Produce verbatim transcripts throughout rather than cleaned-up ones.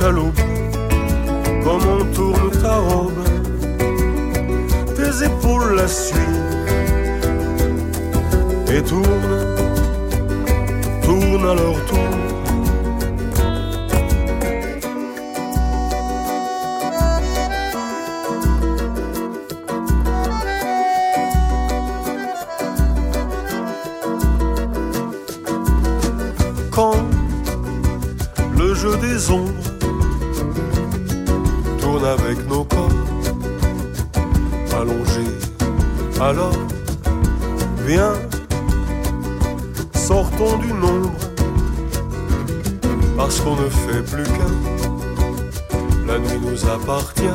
chaloupe, comme on tourne ta robe, tes épaules la suivent et tournent, tournent à leur tour. Quand le jeu des ombres tourne avec nos corps allongés, alors viens, sortons du nombre, parce qu'on ne fait plus qu'un, la nuit nous appartient.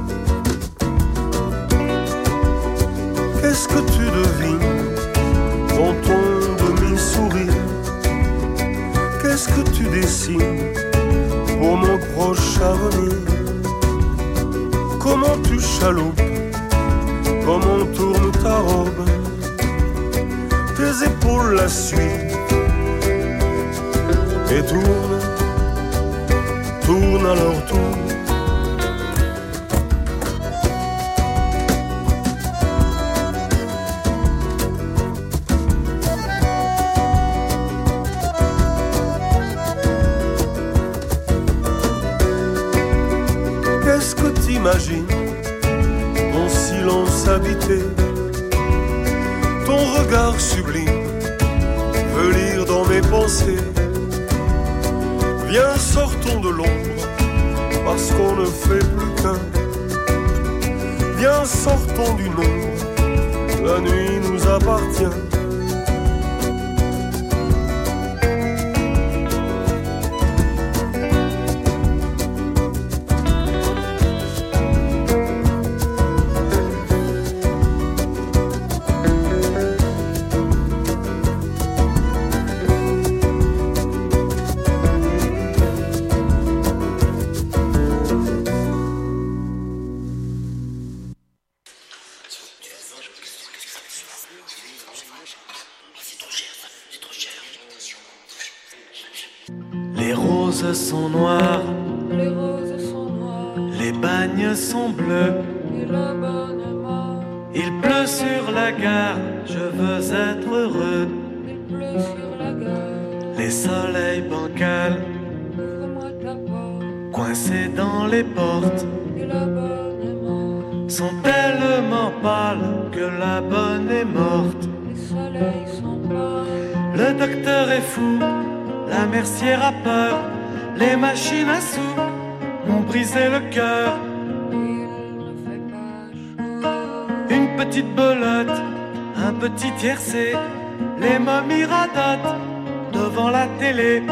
Qu'est-ce que tu devines dans ton demi-sourire? Qu'est-ce que tu dessines pour mon proche avenir? Comment tu chaloupes, comment tourne ta robe, tes épaules la suivent et tournent, tournent à leur tour. Qu'est-ce que t'imagines, mon silence habité, ton regard sublime veut lire dans mes pensées. Viens, sortons de l'ombre, parce qu'on ne fait plus qu'un. Viens, sortons du nombre, la nuit nous appartient. Les roses sont noires, les roses sont noires, les bagnes sont bleus, et la bonne est morte. Il pleut sur la gare, je veux être heureux. Il pleut sur la gare, Les soleils bancals, ouvre-moi ta porte, coincés dans les portes, et la bonne est morte. sont tellement pâles que la bonne est morte. Les soleils sont pâles, Le docteur est fou, la mercière a peur, les machines à sous m'ont brisé le cœur. il ne fait pas chaud. Une petite belote, un petit tiercé, les momies radotent devant la télé.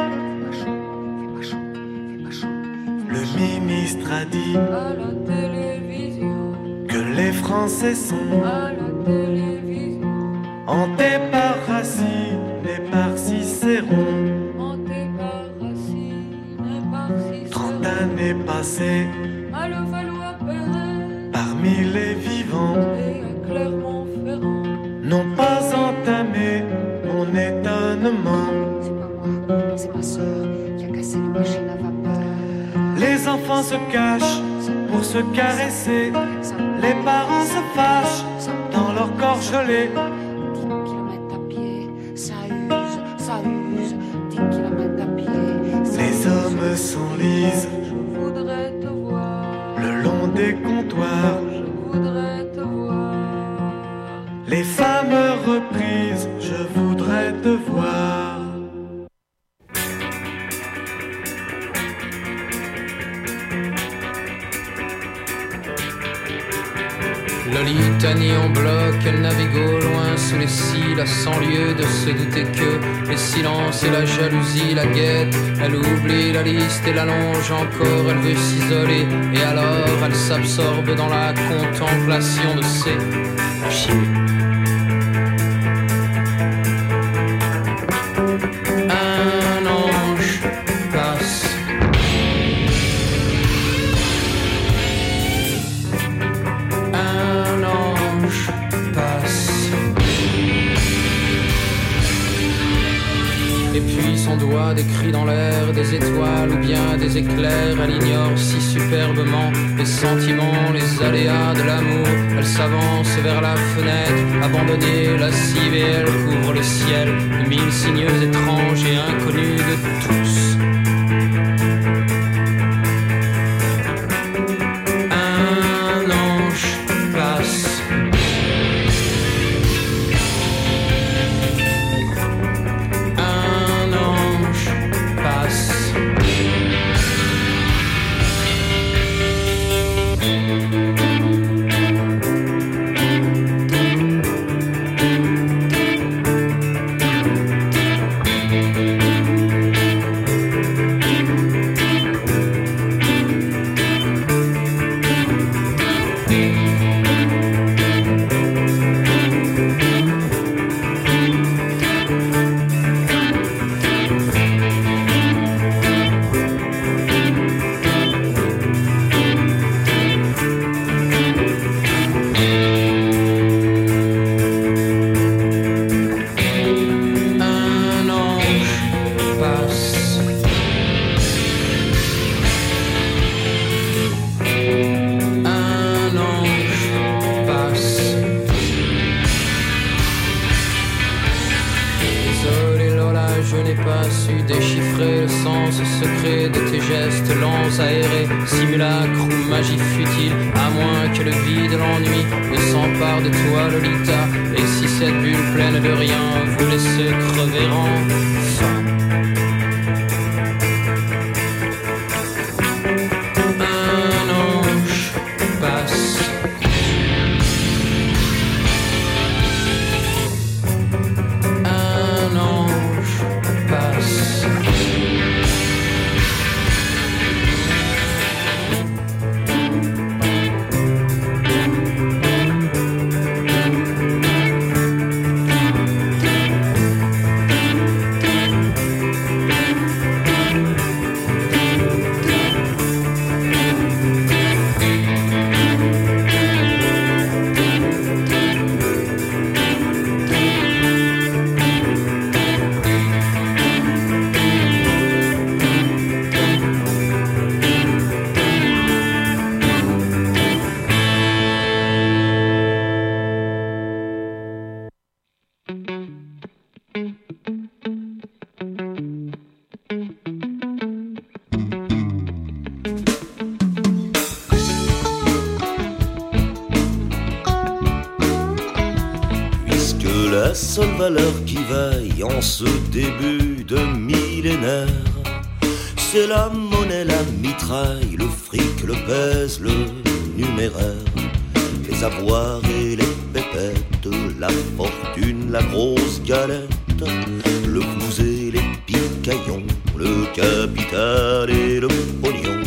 Le ministre a dit À la télévision, que les Français sont à la télévision, hantés par Racine et par Cicéron. hanté par Racine et par Cicéron. Trente années passées À Levallois-Perret parmi les vivants et à Clermont-Ferrand. n'ont pas entamé mon étonnement. C'est pas moi, c'est ma sœur qui a cassé les machines à vapeur. Les enfants se cachent pour se caresser, les parents se fâchent dans leur corps gelé. dix kilomètres à pied, ça use, ça use. dix kilomètres à pied, ça Les use. hommes s'enlisent Je voudrais te voir, le long des comptoirs, je voudrais te voir. les femmes reprises, je voudrais te voir. La litanie en bloc, elle navigue au loin sous les cils, à cent lieues de se douter que les silences et la jalousie la guettent. Elle oublie la liste et l'allonge encore, elle veut s'isoler et alors elle s'absorbe dans la contemplation de ses machines. Un ange passe. Un ange passe. Et puis son doigt doigt des cris dans l'air, des étoiles ou bien des éclairs. Elle ignore si superbement les sentiments, les aléas de l'amour. Elle s'avance vers la fenêtre, abandonnée, lascive, et elle couvre le ciel de mille signes étranges et inconnus de tous. Un ange passe. Un ange passe. Déchiffrer le sens secret de tes gestes lents, aérés, simulacre ou magie futile, à moins que le vide, l'ennui ne s'empare de toi, Lolita. Et si cette bulle pleine de rien vous laisse crever enfin. Un ange passe. Un ange passe. La seule valeur qui vaille en ce début de millénaire, c'est la monnaie, la mitraille, le fric, le pèse, le numéraire, les avoirs et les pépettes, la fortune, la grosse galette, le flouze et les picaillons, le capital et le pognon.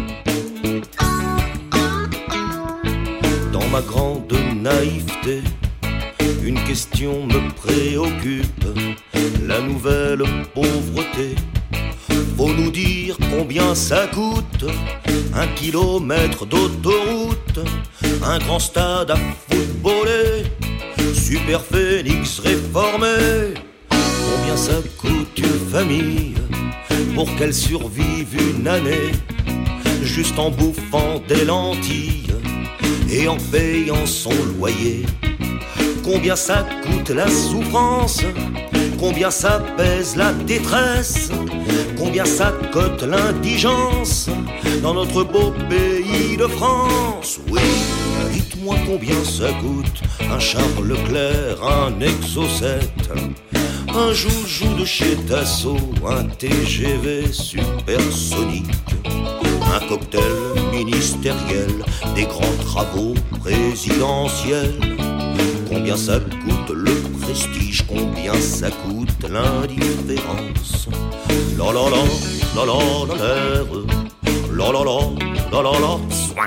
Dans ma grande naïveté, une question me préoccupe, la nouvelle pauvreté. Faut nous dire combien ça coûte, un kilomètre d'autoroute, un grand stade à footballer, Super Phoenix réformé. Combien ça coûte une famille pour qu'elle survive une année, juste en bouffant des lentilles et en payant son loyer. Combien ça coûte la souffrance, combien ça pèse la détresse, combien ça cote l'indigence dans notre beau pays de France. Oui, dites-moi combien ça coûte un Charles Leclerc, un Exocet, un joujou de chez Dassault, un T G V supersonique, un cocktail ministériel, des grands travaux présidentiels. Combien ça coûte le prestige, combien ça coûte l'indifférence. La la la, la la la l'air, la la la, la la la, soin.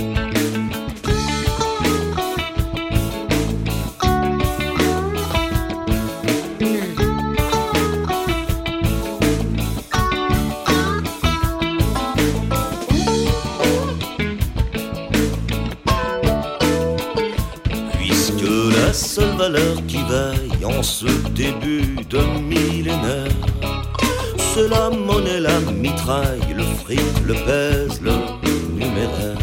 La seule valeur qui vaille en ce début de millénaire, c'est la monnaie, la mitraille, le fric, le pèse, le numéraire.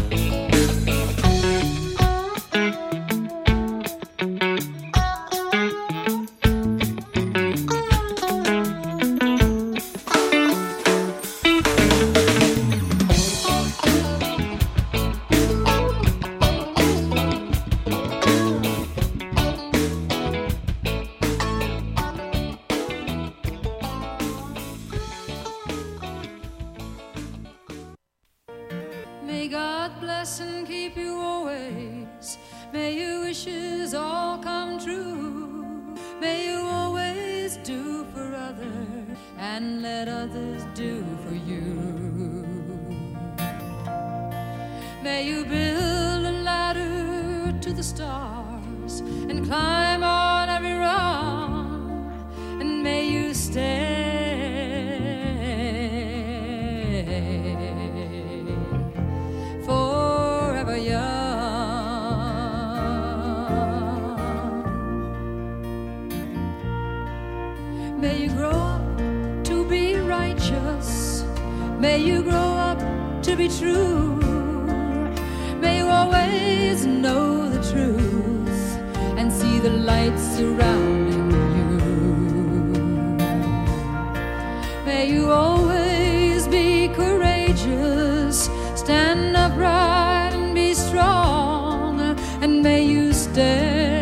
May God bless and keep you always. May your wishes all come true. May you always do for others and let others do for you. May you build a ladder to the stars and climb on every rung, and may you stay forever young. May you grow up to be righteous. May you grow up to be true. May you always know the truth and see the light surrounding you. May you always be courageous, stand upright and be strong, and may you stay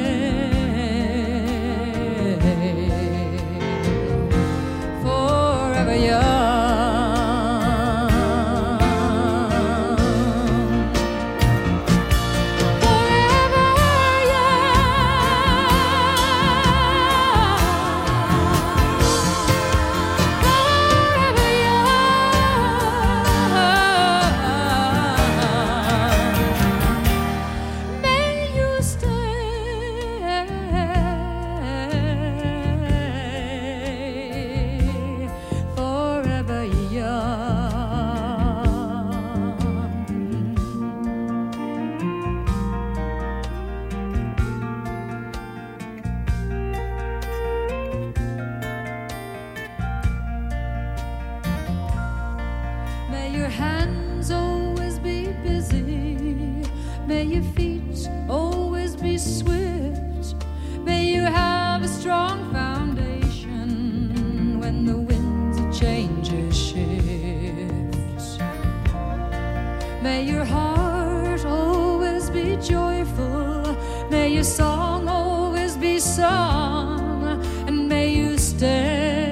forever young. May your heart always be joyful. May your song always be sung, and may you stay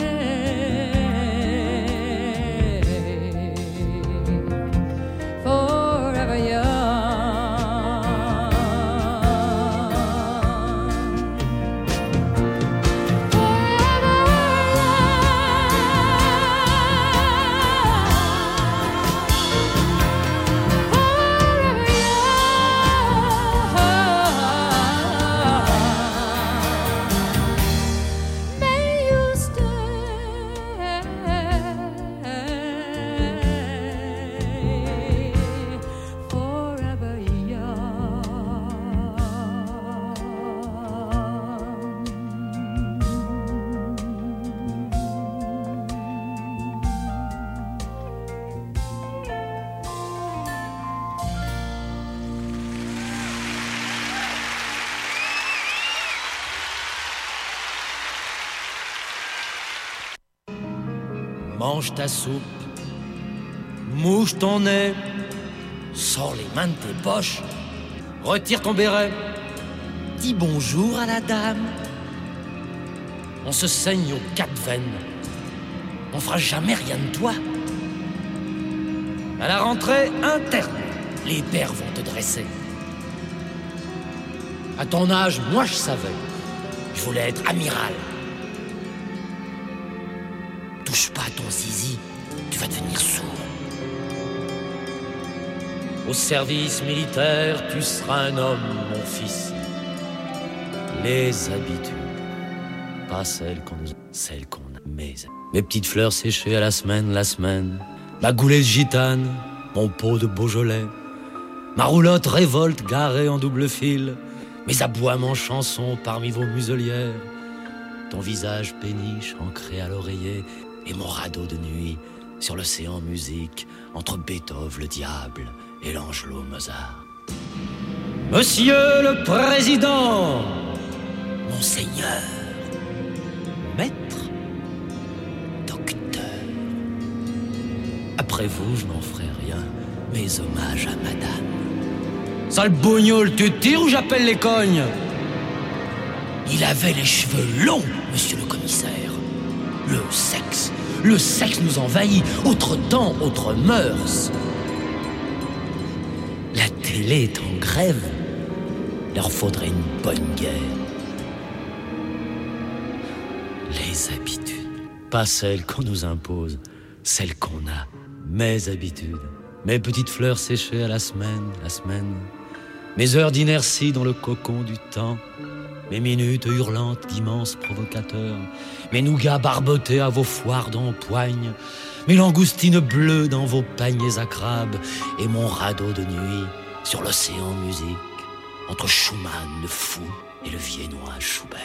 forever young. Mange ta soupe, mouche ton nez, sors les mains de tes poches, retire ton béret, dis bonjour à la dame. On se saigne aux quatre veines, on fera jamais rien de toi. À la rentrée interne, les pères vont te dresser. À ton âge, moi je savais, je voulais être amiral. Touche pas à ton zizi, tu vas devenir sourd. Au service militaire, tu seras un homme, mon fils. Les habitudes, pas celles qu'on nous, celles qu'on a. Mes, mes petites fleurs séchées à la semaine, la semaine. Ma goulette gitane, mon pot de Beaujolais. Ma roulotte révolte garée en double fil. Mes aboiements chansons parmi vos muselières. Ton visage péniche ancré à l'oreiller. et mon radeau de nuit sur l'océan musique entre Beethoven le diable et l'Angelo Mozart. Monsieur le Président, Monseigneur, Maître, Docteur. Après vous, je n'en ferai rien. Mes hommages à Madame. Sale bougnoule, tu tires ou j'appelle les cognes? Il avait les cheveux longs, monsieur le commissaire. Le sexe, le sexe nous envahit. Autre temps, autre mœurs. La télé est en grève. Leur faudrait une bonne guerre. Les habitudes, pas celles qu'on nous impose, celles qu'on a, mes habitudes. Mes petites fleurs séchées à la semaine, la semaine. Mes heures d'inertie dans le cocon du temps. Mes minutes hurlantes d'immenses provocateurs. Mes nougats barbotés à vos foires d'empoigne. Mes langoustines bleues dans vos paniers à crabes. Et mon radeau de nuit sur l'océan musique. Entre Schumann le fou et le viennois Schubert.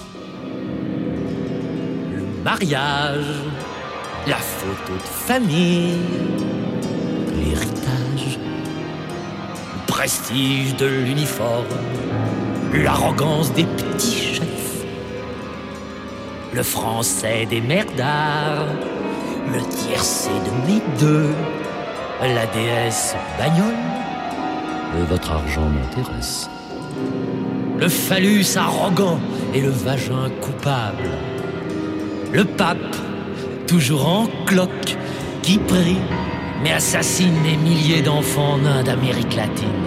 Le mariage, la photo de famille, l'héritage, le prestige de l'uniforme, l'arrogance des petits chefs, le français des merdards, le tiercé de mes deux, la déesse bagnole, et votre argent m'intéresse. Le phallus arrogant et le vagin coupable, le pape toujours en cloque qui prie mais assassine des milliers d'enfants nains d'Amérique latine.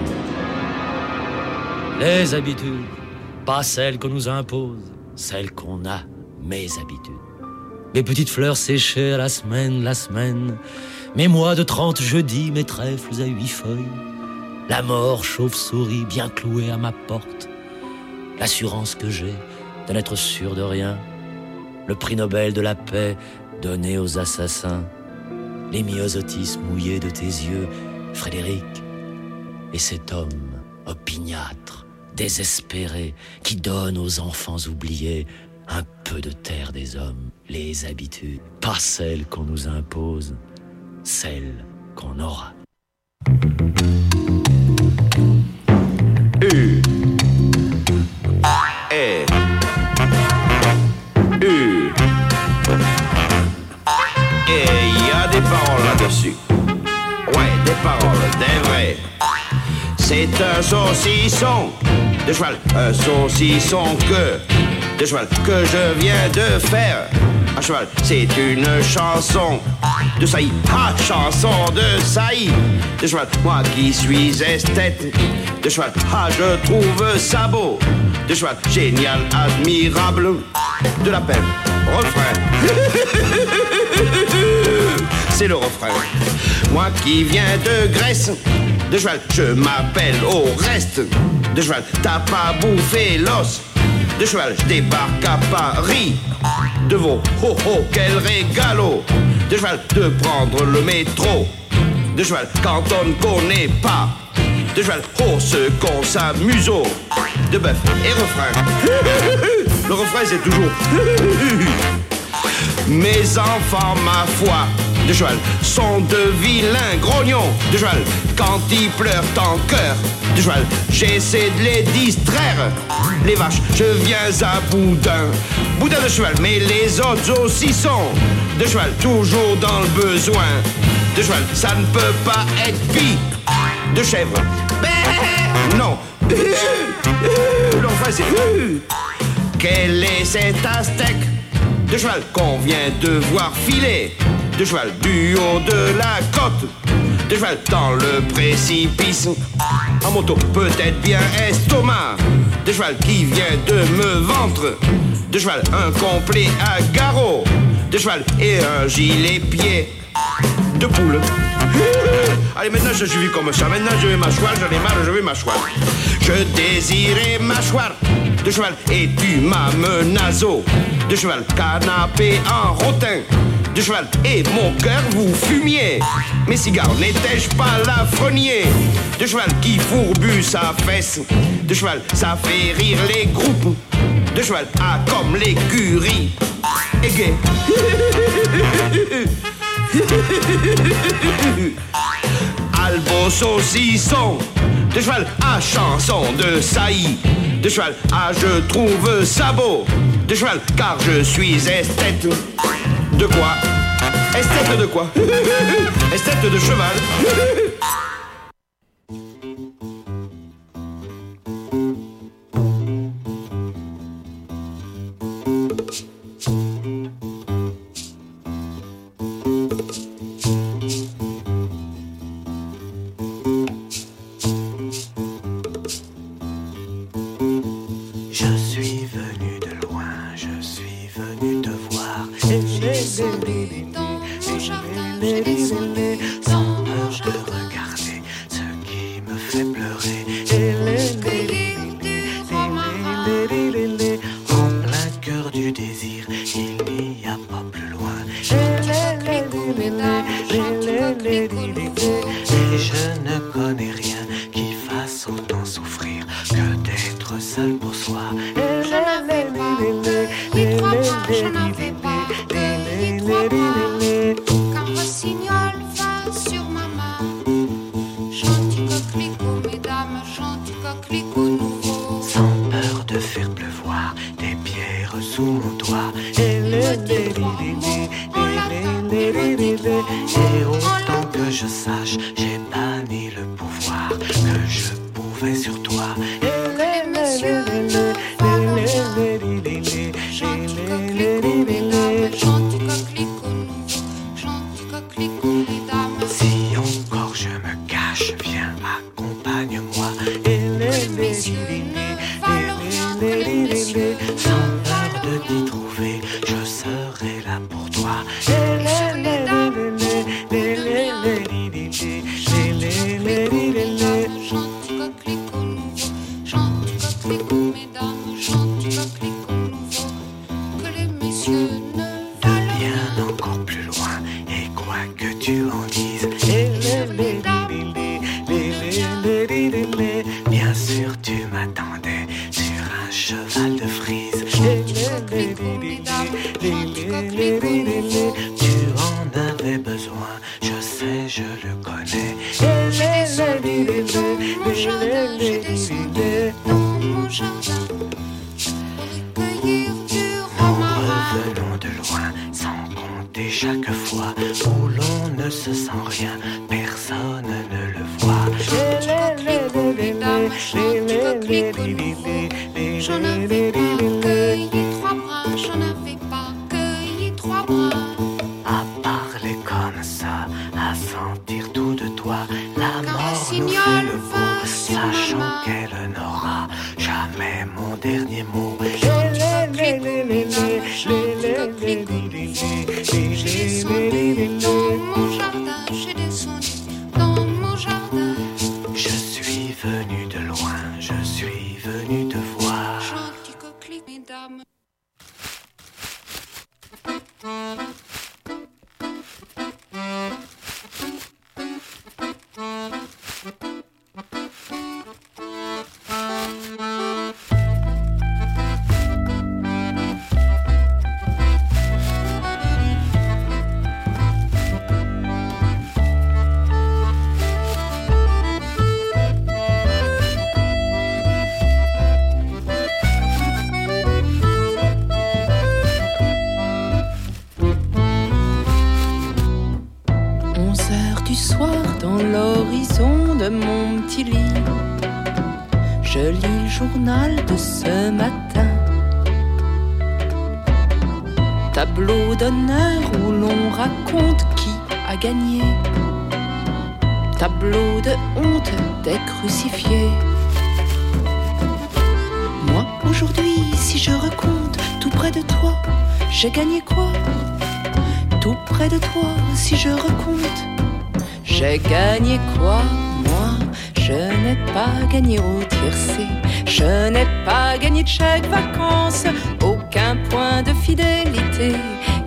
Les habitudes, pas celles qu'on nous impose, celles qu'on a, mes habitudes. Mes petites fleurs séchées à la semaine, la semaine, mes mois de trente jeudis, mes trèfles à huit feuilles, la mort chauve-souris bien clouée à ma porte, l'assurance que j'ai de n'être sûr de rien, le prix Nobel de la paix donné aux assassins, les myosotis mouillés de tes yeux, Frédéric, et cet homme opiniâtre, désespéré, qui donne aux enfants oubliés un peu de terre des hommes, les habitudes, pas celles qu'on nous impose, celles qu'on aura. U E U Et il y a des paroles là-dessus. Ouais, des paroles, des vraies. C'est un saucisson de cheval, un saucisson que de cheval que je viens de faire. À cheval, c'est une chanson de saillie, ah, chanson de saillie de cheval. Moi qui suis esthète de cheval, ah, je trouve ça beau de cheval, génial, admirable, de la peine, refrain. C'est le refrain. Moi qui viens de Grèce de cheval, je m'appelle au reste de cheval. T'as pas bouffé l'os de cheval, je débarque à Paris de vos oh oh quel régalo de cheval de prendre le métro de cheval quand on ne connaît pas de cheval. Oh ce qu'on s'amuse de bœuf et refrain. Le refrain c'est toujours mes enfants ma foi de cheval sont de vilains grognons de cheval. Quand ils pleurent en cœur de cheval, j'essaie de les distraire. Les vaches, je viens à boudin, boudin de cheval, mais les autres aussi sont de cheval, toujours dans le besoin de cheval. Ça ne peut pas être pis de chèvre. Mais non. L'enfant c'est quel est cet aztèque de cheval qu'on vient de voir filer de cheval du haut de la côte de cheval dans le précipice en moto, peut-être bien estomac de cheval qui vient de me ventre de cheval un complet à garrot de cheval et un gilet pied de poule. Allez, maintenant je suis comme ça, maintenant je vais m'asseoir, j'en ai marre, je vais m'asseoir. Je désirais m'asseoir de cheval et tu m'as menaço de cheval, canapé en rotin de cheval et mon cœur vous fumiez. Mes cigares n'étais-je pas l'affrenier de cheval qui fourbut sa fesse de cheval, ça fait rire les groupes de cheval A comme l'écurie et gay. Albo saucisson, de cheval à chanson de saillie, de cheval à je trouve ça beau, de cheval car je suis esthète. De quoi? Esthète de quoi? Esthète de cheval. De ce matin, tableau d'honneur où l'on raconte qui a gagné, tableau de honte des crucifiés. Moi aujourd'hui, si je recompte tout près de toi, j'ai gagné quoi? Tout près de toi, si je recompte, j'ai gagné quoi? Moi, je n'ai pas gagné au tiercé. Je n'ai pas gagné de chèque vacances, aucun point de fidélité,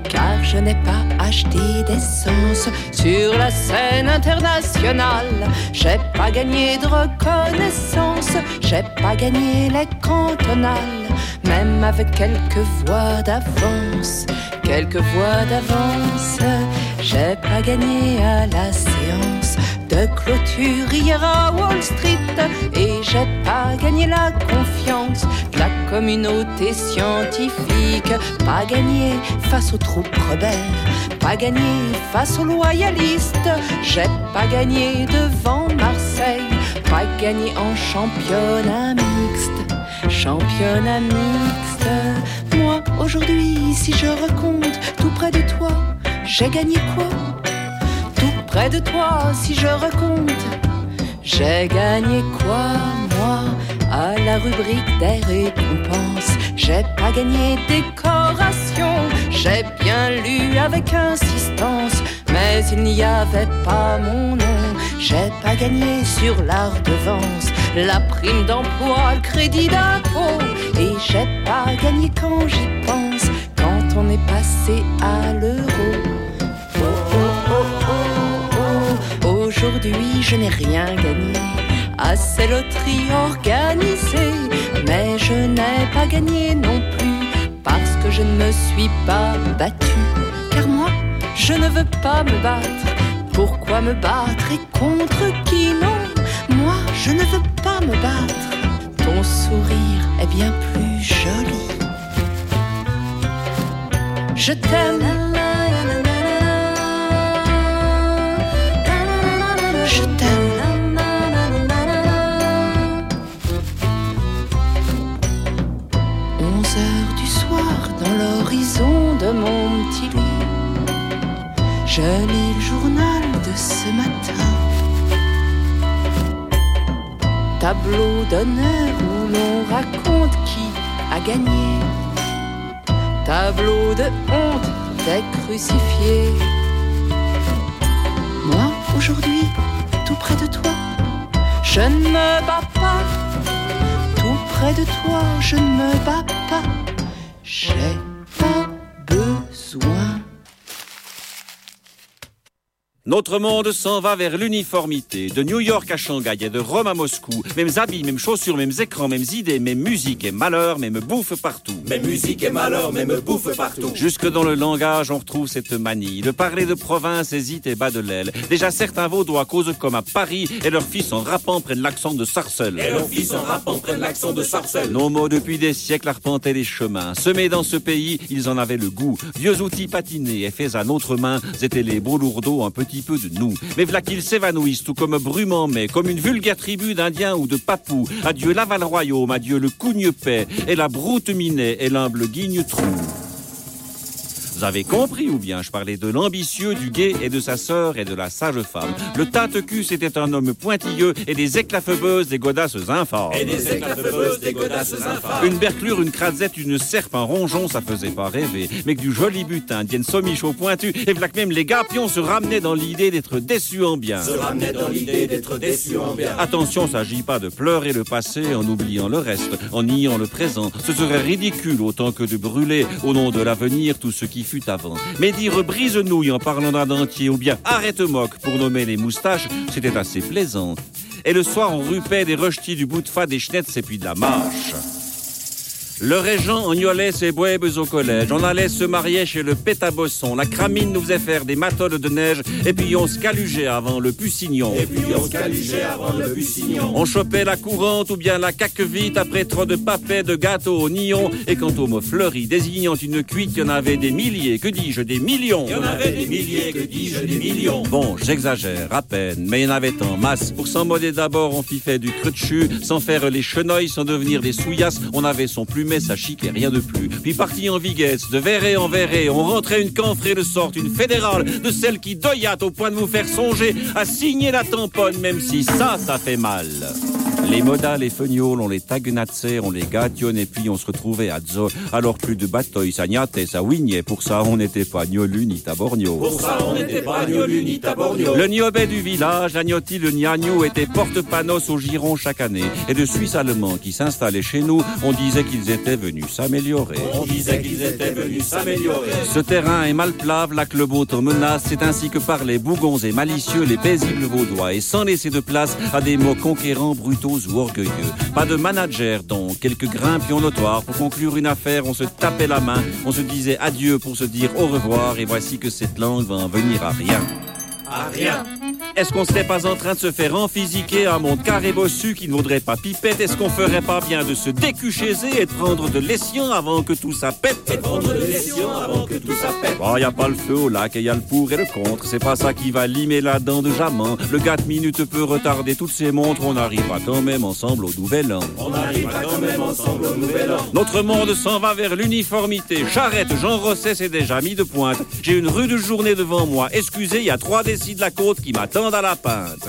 car je n'ai pas acheté d'essence sur la scène internationale. J'ai pas gagné de reconnaissance, j'ai pas gagné les cantonales, même avec quelques voix d'avance, quelques voix d'avance. J'ai pas gagné à la séance de clôture hier à Wall Street, et j'ai pas gagné la confiance de la communauté scientifique. Pas gagné face aux troupes rebelles, pas gagné face aux loyalistes. J'ai pas gagné devant Marseille, pas gagné en championnat mixte, championnat mixte. Moi aujourd'hui, si je recompte tout près de toi, j'ai gagné quoi? Tout près de toi, si je recompte, j'ai gagné quoi, moi? À la rubrique des récompenses, j'ai pas gagné décoration. J'ai bien lu avec insistance, mais il n'y avait pas mon nom. J'ai pas gagné sur la redevance, la prime d'emploi, le crédit d'impôt. Et j'ai pas gagné quand j'y pense, quand on est passé à l'euro. Oh, oh, oh, oh, oh. Aujourd'hui je n'ai rien gagné à ces loteries organisées, mais je n'ai pas gagné non plus parce que je ne me suis pas battue. Car moi, je ne veux pas me battre. Pourquoi me battre et contre qui? Non, moi, je ne veux pas me battre. Ton sourire est bien plus joli. Je t'aime. Je t'aime. Onze heures du soir dans l'horizon de mon petit lit, je lis le journal de ce matin. Tableau d'honneur où l'on raconte qui a gagné. Tableau de honte des crucifiés. Moi, aujourd'hui, tout près de toi, je ne me bats pas. Tout près de toi, je ne me bats pas. J'ai pas besoin. Notre monde s'en va vers l'uniformité, de New York à Shanghai et de Rome à Moscou. Mêmes habits, mêmes chaussures, mêmes écrans, mêmes idées, même musique et malheur, même bouffe partout. Même musique et malheur, même bouffe partout. Jusque dans le langage, on retrouve cette manie de parler de province hésite et bas de l'aile. Déjà certains Vaudois causent comme à Paris et leurs fils en rappant prennent l'accent de Sarcelles. Et leurs fils en rappant prennent l'accent de Sarcelles. Nos mots depuis des siècles arpentaient les chemins. Semés dans ce pays, ils en avaient le goût. Vieux outils patinés et faits à notre main, étaient les beaux lourdeaux un petit peu de nous. Mais v'là qu'ils s'évanouissent tout comme brume en mai, comme une vulgaire tribu d'Indiens ou de Papous. Adieu Laval Royaume, adieu le Cougne-Paix et la Broute Minet et l'humble Guigne-Trou. Vous avez compris ou bien je parlais de l'ambitieux, du gai et de sa sœur et de la sage femme. Le Tinte-Cul c'était un homme pointilleux et des éclafeubeuses, des godasses infâmes. Et des éclafeubeuses, des godasses infâmes. Une berclure, une crasette, une serpe, un rongeon, ça faisait pas rêver. Mais que du joli butin, dienne sommichaux pointu, et v'là que même les gapions se ramenaient dans l'idée d'être déçus en bien. Se ramenaient dans l'idée d'être déçus en bien. Attention, s'agit pas de pleurer le passé en oubliant le reste, en niant le présent. Ce serait ridicule autant que de brûler au nom de l'avenir tout ce qui fut avant. Mais dire brise-nouille en parlant d'un dentier ou bien arrête-moque pour nommer les moustaches, c'était assez plaisant. Et le soir, on rupait des rejetis du bout de fa, des schnetz et puis de la mâche. Le régent engnolait ses bouèbes au collège. On allait se marier chez le pétabosson. La cramine nous faisait faire des matoles de neige. Et puis on se calugeait avant le Pussignon. Et puis on se calugeait avant le Pussignon. On chopait la courante ou bien la caque vite après trop de papets, de gâteaux au nion. Et quant au mot fleuri désignant une cuite, il y en avait des milliers, que dis-je, des millions. Il y en avait des milliers, que dis-je, des millions. Bon, j'exagère à peine, mais il y en avait en masse. Pour s'en moder d'abord, on fiffait du creux-de-chu, sans faire les chenolles, sans devenir des souillasses. On avait son plumet, sa chic et rien de plus. Puis parti en viguesse, de verré en verré, on rentrait une camphrée de sorte, une fédérale, de celle qui doyate au point de vous faire songer à signer la tamponne, même si ça, ça fait mal. Les modas, les feignolles, on les taguenatzer, on les gâtionne et puis on se retrouvait à Dzo. Alors plus de bataille, ça gnatait, ça wignait. Pour ça, on n'était pas gnolu ni taborgno. Pour ça, on n'était pas gnolu ni taborgno. Le niobé du village, la gnotti, le gnagnou était porte-panos au giron chaque année. Et de Suisses allemands qui s'installaient chez nous, on disait qu'ils étaient venus s'améliorer. On disait qu'ils étaient venus s'améliorer. Ce terrain est mal plave, là que le beau temps menace. C'est ainsi que parlaient bougons et malicieux les paisibles vaudois. Et sans laisser de place à des mots conquérants, brutaux ou orgueilleux. Pas de manager donc, quelques grimpions notoires. Pour conclure une affaire, on se tapait la main, on se disait adieu pour se dire au revoir. Et voici que cette langue va en venir à rien. À rien. Est-ce qu'on serait pas en train de se faire emphysiquer un monde carré bossu qui ne vaudrait pas pipette? Est-ce qu'on ferait pas bien de se décuchaiser et de prendre de l'essian avant que tout ça pète? Et prendre de l'essian avant que tout ça pète. Bon, y a pas le feu au lac et y a le pour et le contre. C'est pas ça qui va limer la dent de Jaman. Le quatre minutes peut retarder toutes ces montres. On arrivera quand même ensemble au nouvel an. On arrivera quand même ensemble au nouvel an. Notre monde s'en va vers l'uniformité. J'arrête, Jean Rosset s'est déjà mis de pointe. J'ai une rude journée devant moi. Excusez, y a trois décis de la côte qui m'attendent à la pinte.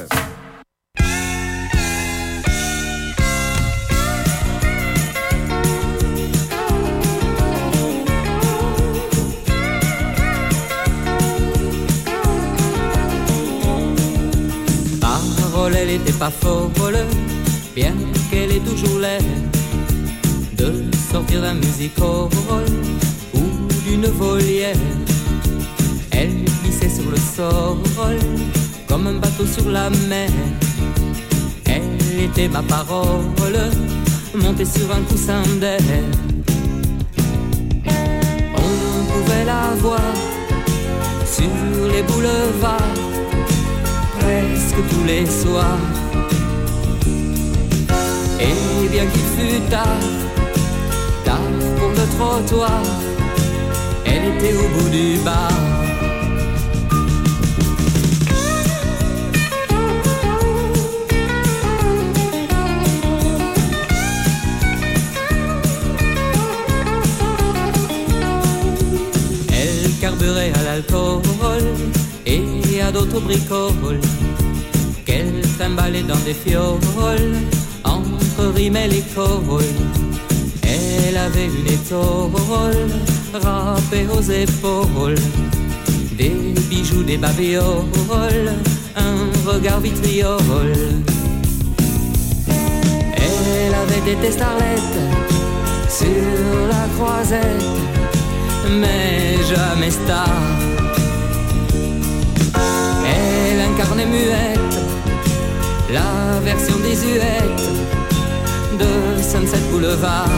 Parole, elle était pas folle, bien qu'elle ait toujours l'air de sortir d'un music-hall ou d'une volière. Elle glissait sur le sol comme un bateau sur la mer. Elle était ma parole, montée sur un coussin d'air. On pouvait la voir sur les boulevards, presque tous les soirs. Et bien qu'il fût tard, tard pour le trottoir, elle était au bout du bar. Carburée à l'alcool et à d'autres bricoles qu'elle trimballait dans des fioles entre rimes et l'école. Elle avait une étole râpée aux épaules, des bijoux, des babioles, un regard vitriol. Elle avait des starlettes sur la croisette, mais jamais star. Elle incarnait muette la version désuète de Sunset Boulevard.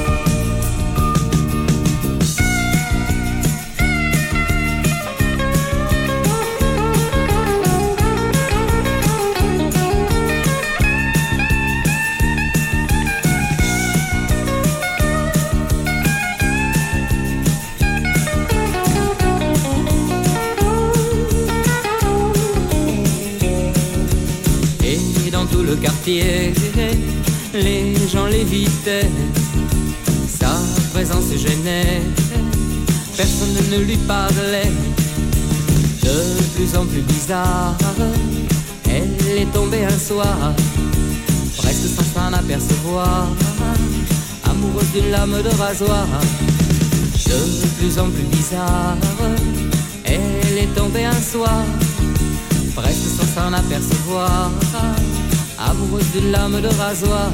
Quartier, les gens l'évitaient, sa présence gênait, personne ne lui parlait. De plus en plus bizarre, elle est tombée un soir, presque sans s'en apercevoir, amoureuse d'une lame de rasoir. De plus en plus bizarre, elle est tombée un soir, presque sans s'en apercevoir, amoureuse d'une lame de rasoir.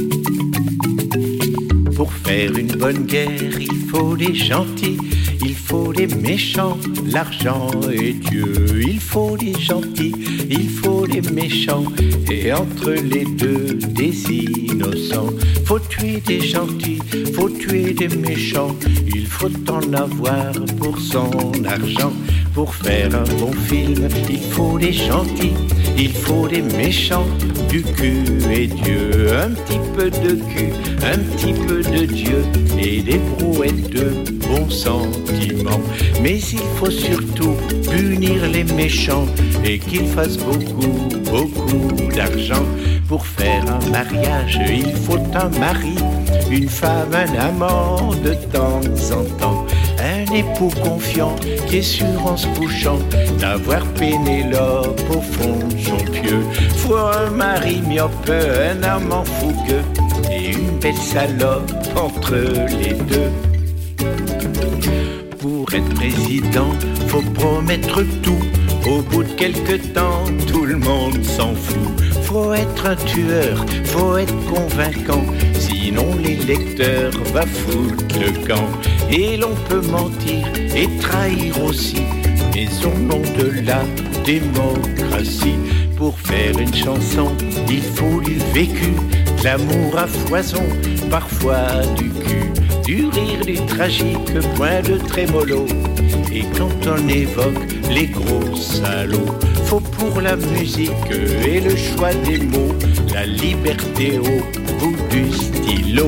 Bonne guerre, il faut des gentils, il faut faut les méchants, l'argent et Dieu. Il faut les gentils, il faut les méchants, et entre les deux des innocents. Faut tuer des gentils, faut tuer des méchants, il faut en avoir pour son argent. Pour faire un bon film, il faut les gentils, il faut les méchants, du cul et Dieu. Un petit peu de cul, un petit peu de Dieu, et des brouettes de bons sentiments. Mais il faut surtout punir les méchants, et qu'ils fassent beaucoup, beaucoup d'argent. Pour faire un mariage, il faut un mari, une femme, un amant de temps en temps. Un époux confiant qui est sûr en se couchant d'avoir Pénélope au fond de son pieu. Faut un mari myope, un amant fougueux et une belle salope entre les deux. Pour être président, faut promettre tout. Au bout de quelque temps, tout le monde s'en fout. Faut être un tueur, faut être convaincant, sinon l'électeur va foutre le camp. Et l'on peut mentir et trahir aussi, mais au nom de la démocratie. Pour faire une chanson, il faut du vécu, de l'amour à foison, parfois du cul, du rire, du tragique, point de trémolo. Et quand on évoque les gros salauds, faut pour la musique et le choix des mots, la liberté au bout du stylo.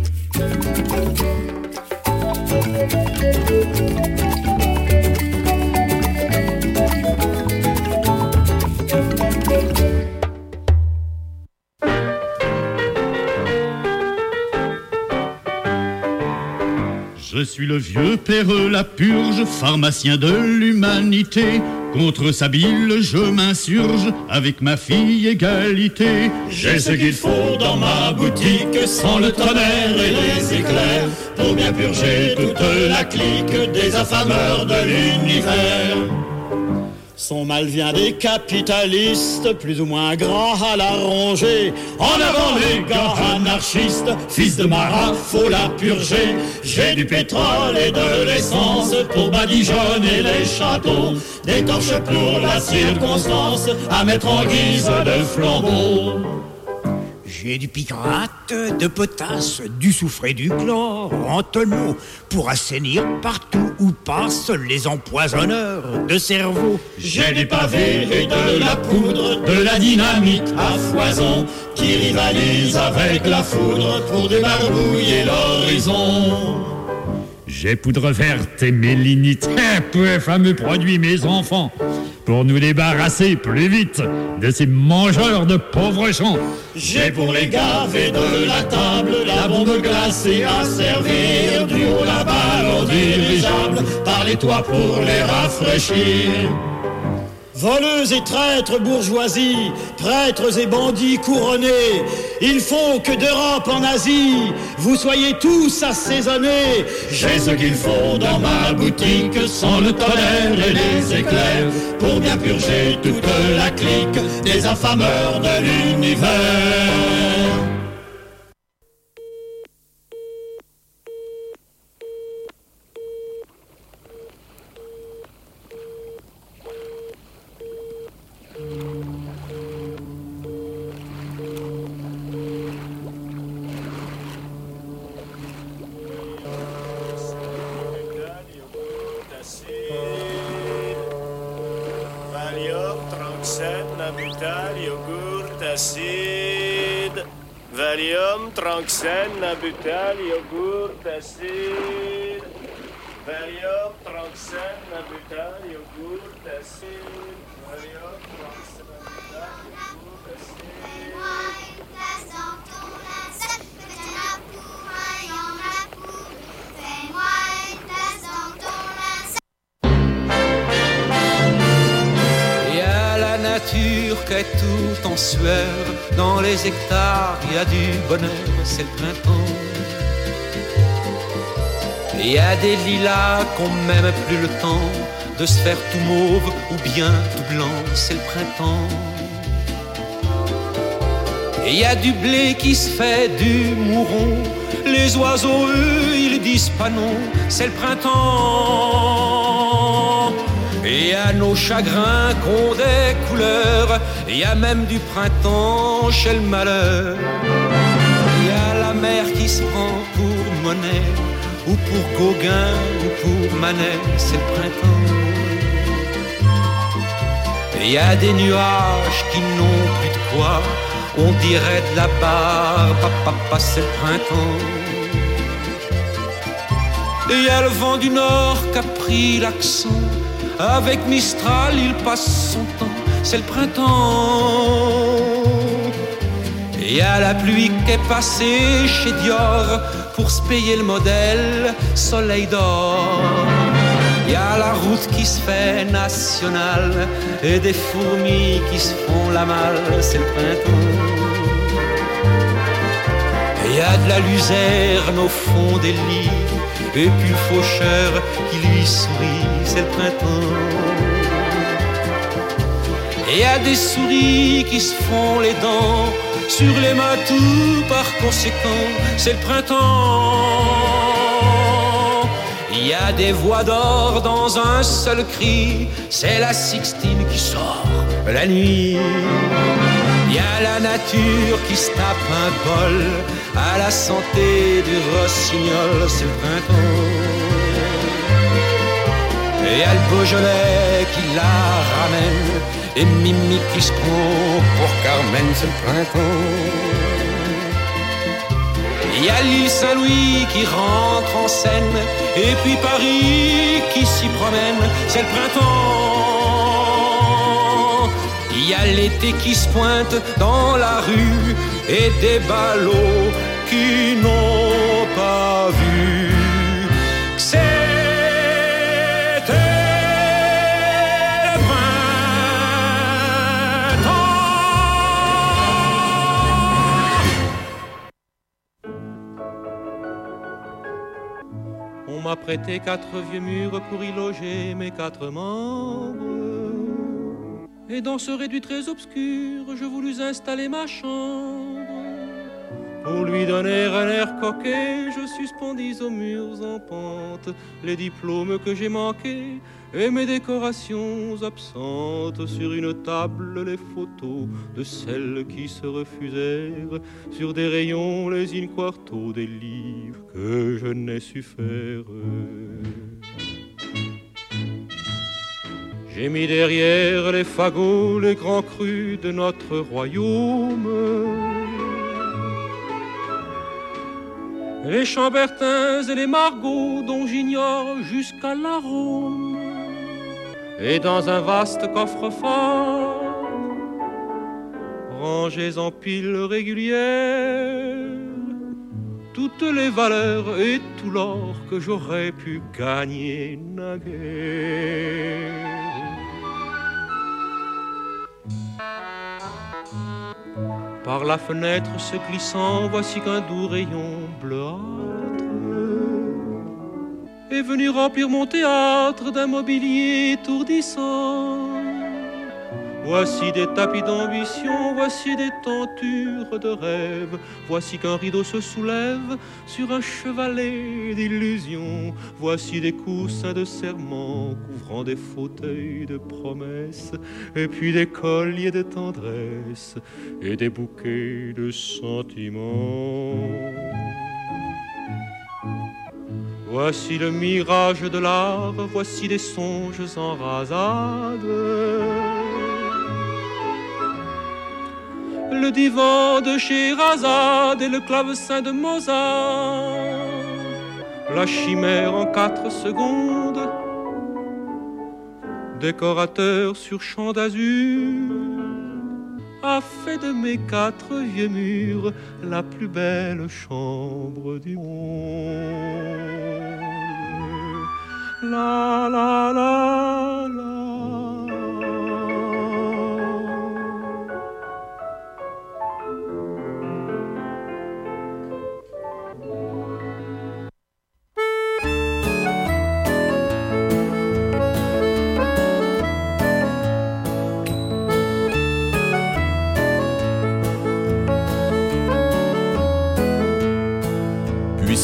Je suis le vieux Péreux, la purge, pharmacien de l'humanité. Contre sa bile, je m'insurge avec ma fille égalité. J'ai ce qu'il faut dans ma boutique, sans le tonnerre et les éclairs, pour bien purger toute la clique des affameurs de l'univers. Son mal vient des capitalistes, plus ou moins grands à la rongée. En avant les gars anarchistes, fils de marat, faut la purger. J'ai du pétrole et de l'essence pour badigeonner les châteaux, des torches pour la circonstance à mettre en guise de flambeau. J'ai du picrate, de potasse, du soufre et du chlore en tonneau pour assainir partout où passent les empoisonneurs de cerveau. J'ai du pavé et de la poudre, de la dynamite à foison qui rivalise avec la foudre pour débarbouiller l'horizon. J'ai poudre verte et mélinite, peu fameux produit mes enfants, pour nous débarrasser plus vite de ces mangeurs de pauvres champs. J'ai pour les gaver de la table la bombe glacée à servir, du haut la balle au dirigeable, par les toits pour les rafraîchir. Voleuses et traîtres bourgeoisie, prêtres et bandits couronnés, il faut que d'Europe en Asie, vous soyez tous assaisonnés. J'ai ce qu'il faut dans ma boutique, sans le tonnerre et les éclairs, pour bien purger toute la clique des affameurs de l'univers. Valium, Tranxène, Nabutal, yogourt, acide. Valium, Tranxène, Nabutal, yogourt, acide. Valium, Tranxène, Nabutal, yogourt, acide. Valium, Tranxène, Nabutal, yogourt, acide. Fais-moi une place dans ton linceul, que t'en as pour un, y'en a pour deux. Fais-moi une place dans ton linceul. Y a la nature qui est tout en sueur, dans les hectares y a du bonheur, c'est le printemps. Y a des lilas qu'on même plus le temps de se faire tout mauve ou bien tout blanc, c'est le printemps. Et y a du blé qui se fait du mouron. Les oiseaux, eux, ils disent pas non, c'est le printemps. Et y a nos chagrins qu'ont des couleurs, y a même du printemps chez le malheur. Y a la mer qui se prend pour Monet, ou pour Gauguin, ou pour Manet, c'est le printemps. Et y a des nuages qui n'ont plus de quoi, on dirait de la barbe, papa, c'est le printemps. Et y a le vent du nord qui a pris l'accent, avec Mistral il passe son temps, c'est le printemps. Et y a la pluie qui est passée chez Dior pour se payer le modèle Soleil d'or. Y a la route qui se fait nationale et des fourmis qui se font la malle, c'est le printemps. Et y a de la luzerne au fond des lits et puis le faucheur qui lui sourit, c'est le printemps. Et y a des souris qui se font les dents sur les matous par conséquent, c'est le printemps. Il y a des voix d'or dans un seul cri, c'est la Sixtine qui sort la nuit. Il y a la nature qui se tape un bol à la santé du rossignol, c'est le printemps. Et il y a le Beaujolais qui la ramène et Mimi qui se prend pour Carmen, c'est le printemps. Il y a l'île Saint-Louis qui rentre en scène et puis Paris qui s'y promène, c'est le printemps. Il y a l'été qui se pointe dans la rue et des ballots qui n'ont pas vu que c'était le printemps. On m'a prêté quatre vieux murs pour y loger mes quatre membres. Et dans ce réduit très obscur, je voulus installer ma chambre. Pour lui donner un air coquet, je suspendis aux murs en pente les diplômes que j'ai manqués et mes décorations absentes. Sur une table, les photos de celles qui se refusèrent. Sur des rayons, les in quarto des livres que je n'ai su faire. J'ai mis derrière les fagots les grands crus de notre royaume, les chambertins et les margots dont j'ignore jusqu'à l'arôme. Et dans un vaste coffre-fort, rangés en piles régulières, toutes les valeurs et tout l'or que j'aurais pu gagner naguère. Par la fenêtre se glissant, voici qu'un doux rayon bleuâtre est venu remplir mon théâtre d'un mobilier étourdissant. Voici des tapis d'ambition, voici des tentures de rêve. Voici qu'un rideau se soulève sur un chevalet d'illusions. Voici des coussins de serment couvrant des fauteuils de promesses. Et puis des colliers de tendresse et des bouquets de sentiments. Voici le mirage de l'art, voici des songes en rasade. Le divan de Scheherazade et le clavecin de Mozart. La chimère en quatre secondes, décorateur sur champ d'azur, a fait de mes quatre vieux murs la plus belle chambre du monde. La la la la.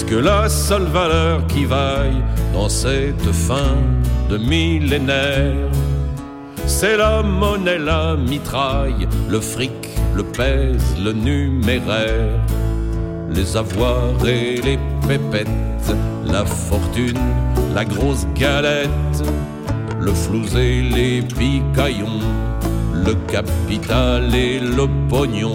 puisque la seule valeur qui vaille dans cette fin de millénaire, c'est la monnaie, la mitraille, le fric, le pèse, le numéraire, les avoirs et les pépettes, la fortune, la grosse galette, le flouze et les picaillons, le capital et le pognon.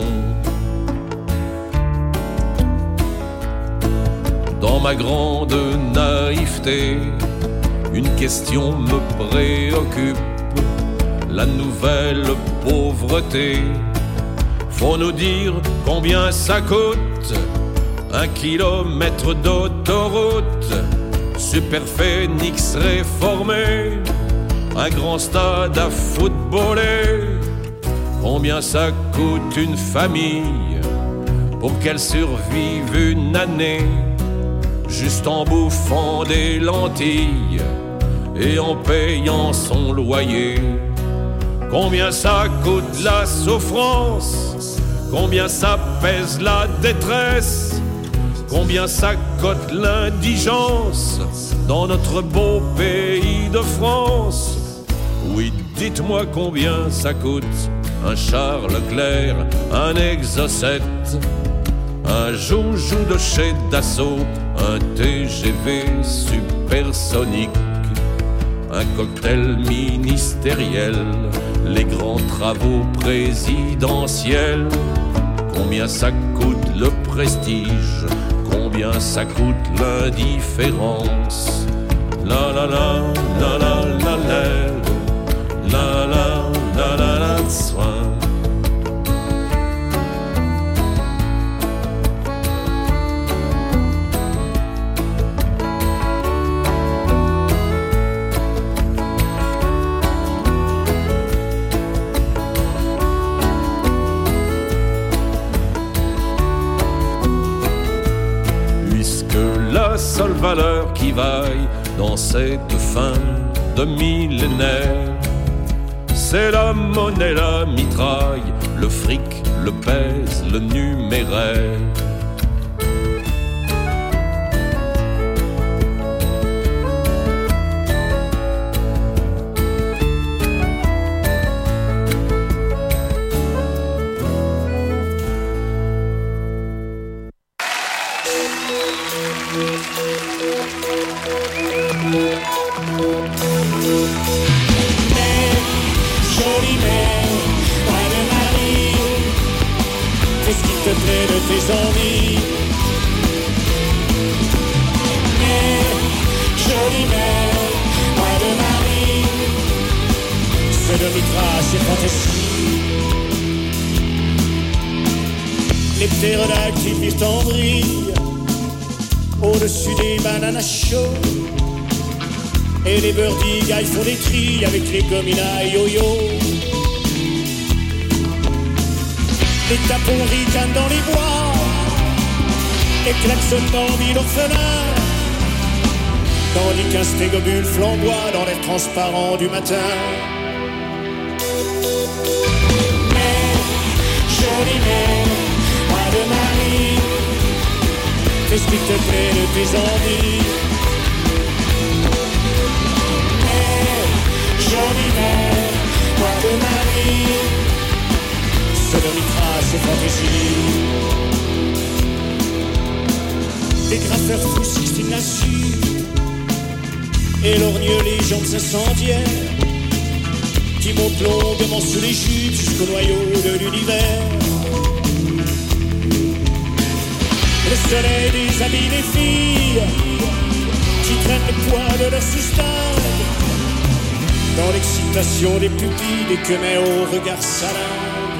Dans ma grande naïveté, une question me préoccupe, la nouvelle pauvreté. Faut nous dire combien ça coûte un kilomètre d'autoroute, Superphénix réformé, un grand stade à footballer. Combien ça coûte une famille pour qu'elle survive une année, juste en bouffant des lentilles et en payant son loyer? Combien ça coûte la souffrance? Combien ça pèse la détresse? Combien ça coûte l'indigence dans notre beau pays de France? Oui, dites-moi combien ça coûte un Charles Leclerc, un Exocet, un joujou de chez Dassault, un T G V supersonique, un cocktail ministériel, les grands travaux présidentiels. Combien ça coûte le prestige? Combien ça coûte l'indifférence? La la la la la la la la la la la la soin. La seule valeur qui vaille dans cette fin de millénaire, c'est la monnaie, la mitraille, le fric, le pèse, le numéraire. Les ptérodactyles vivent en vrille au-dessus des bananas chauds, et les birdies font des trilles avec les gominas yo-yo. Les tapons ricanent dans les bois et klaxonnent dans mille orphelins, tandis qu'un stégobule flamboie dans l'air transparent du matin. Mais, jolie mère, moi de Marie, qu'est-ce qui te plaît de tes envies? Mais, jolie mère, moi de Marie, sodomitera ses fantaisies. Les graffeurs fous Sixtine la suivent et lorgnent les jantes incendiaires qui montent longuement sous les jupes jusqu'au noyau de l'univers. Le soleil déshabille les filles qui traînent le poids de leur soustade dans l'excitation des pupilles et que met au regard salade.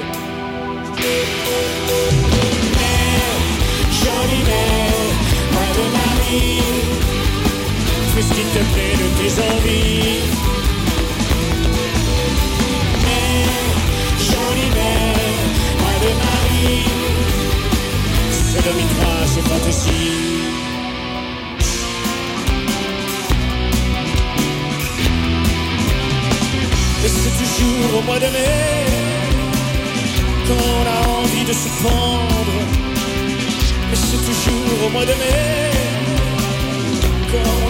Mère, jolie mère, moi de Marie, fais ce qu'il te plaît de tes envies. Mère, jolie mère, moi de Marie, sodomitera ses fantaisies. Et c'est toujours au mois de mai qu'on a envie de se fendre. Et c'est toujours au mois de mai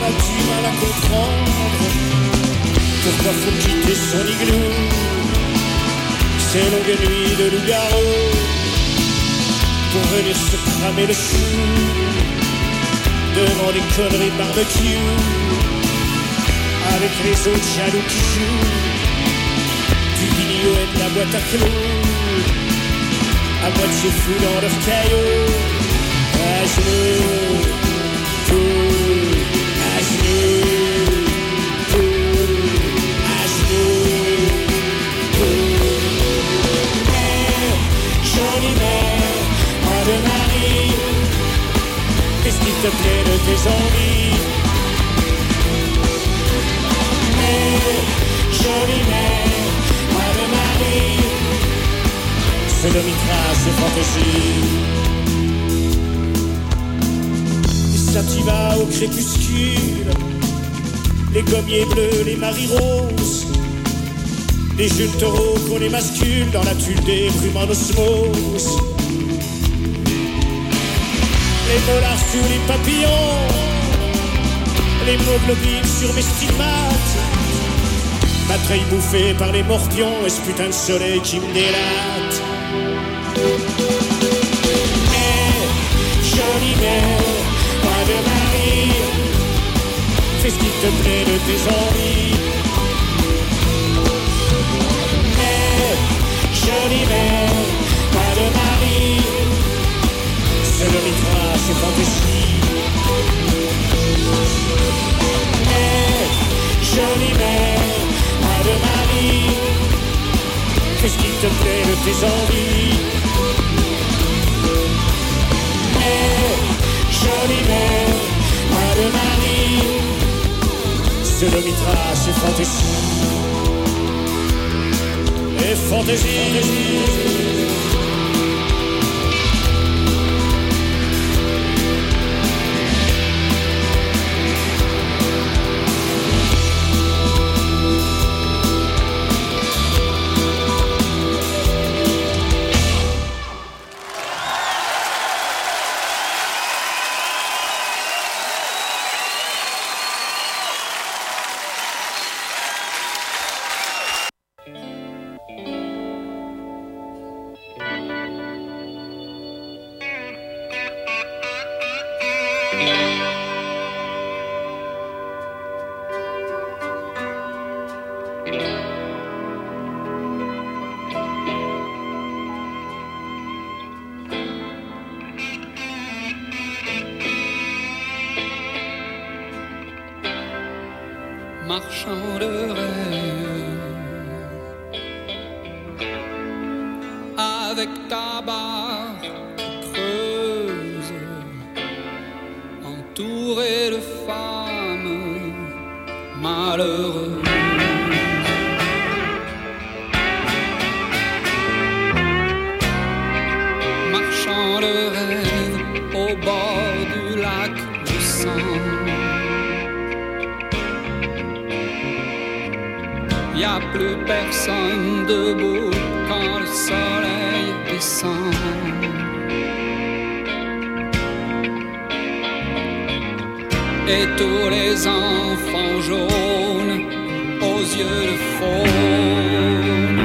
a du mal à comprendre pourquoi faut quitter son igloo. Ces longues nuits de loup-garou pour venir se cramer le chou devant des conneries barbecue avec les autres jaloux qui jouent du biniou et de la boîte à clous, à moitié fou dans leur caillou, à genoux, tout, à genoux, tout, à genoux, tout. Mère, jolie mère, moi de Marie, qu'est-ce qui te plaît de tes envies? Mère, jolie mère, moi de Marie, c'est le mitras, c'est fantaisie. Les sativas au crépuscule, les gommiers bleus, les maris roses, les jeunes taureaux qu'on les mascule dans la tulle des brumes en osmose. Les molars sur les papillons, les moglobines sur mes stigmates, ma treille bouffée par les morpions et ce putain de soleil qui me délate. Mère, jolie mère, moi de Marie, fais ce qui te plaît de tes envies. Mère, jolie mère, moi de Marie, c'est le mitras, c'est fantaisie. Mère, jolie mère, moi de Marie, qu'est-ce qui te plaît de tes envies? Mère, jolie mère, moi de Marie, c'est le mitras, c'est fantaisie. Et fantaisie. Marchand de rêve, avec ta barque creuse, entouré de femmes malheureuses. Marchand de rêve au bord du lac du sang. Y a plus personne debout quand le soleil descend. Et tous les enfants jaunes aux yeux de faune,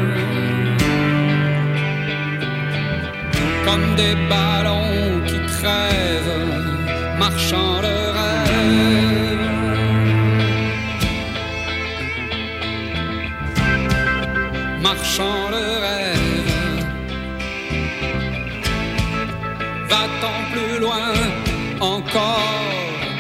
comme des ballons qui crèvent, marchant de rêve. Marchand de rêve, va-t'en plus loin encore,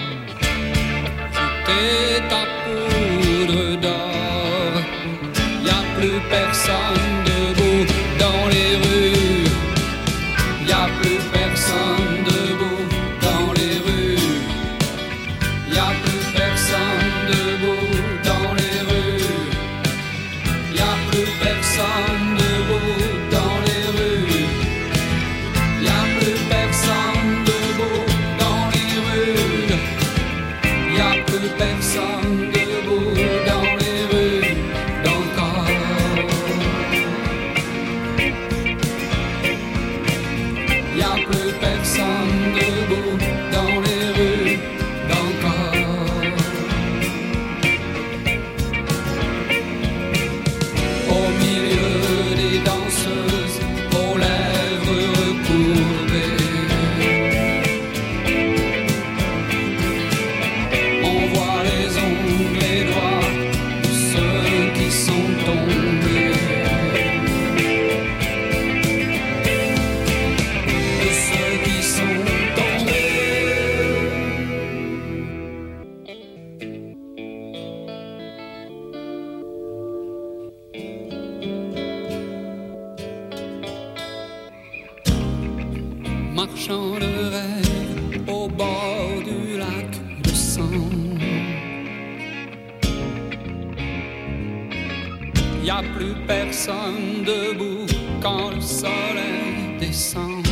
jeter ta poudre d'or. Y a plus personne debout dans les rues, y a plus personne debout dans les rues, y a plus personne debout dans les rues. Y'a plus personne debout dans les rues. Y'a plus personne debout dans les rues. Y'a plus personne marchand de rêve au bord du lac de sang. Y a plus personne debout quand le soleil descend.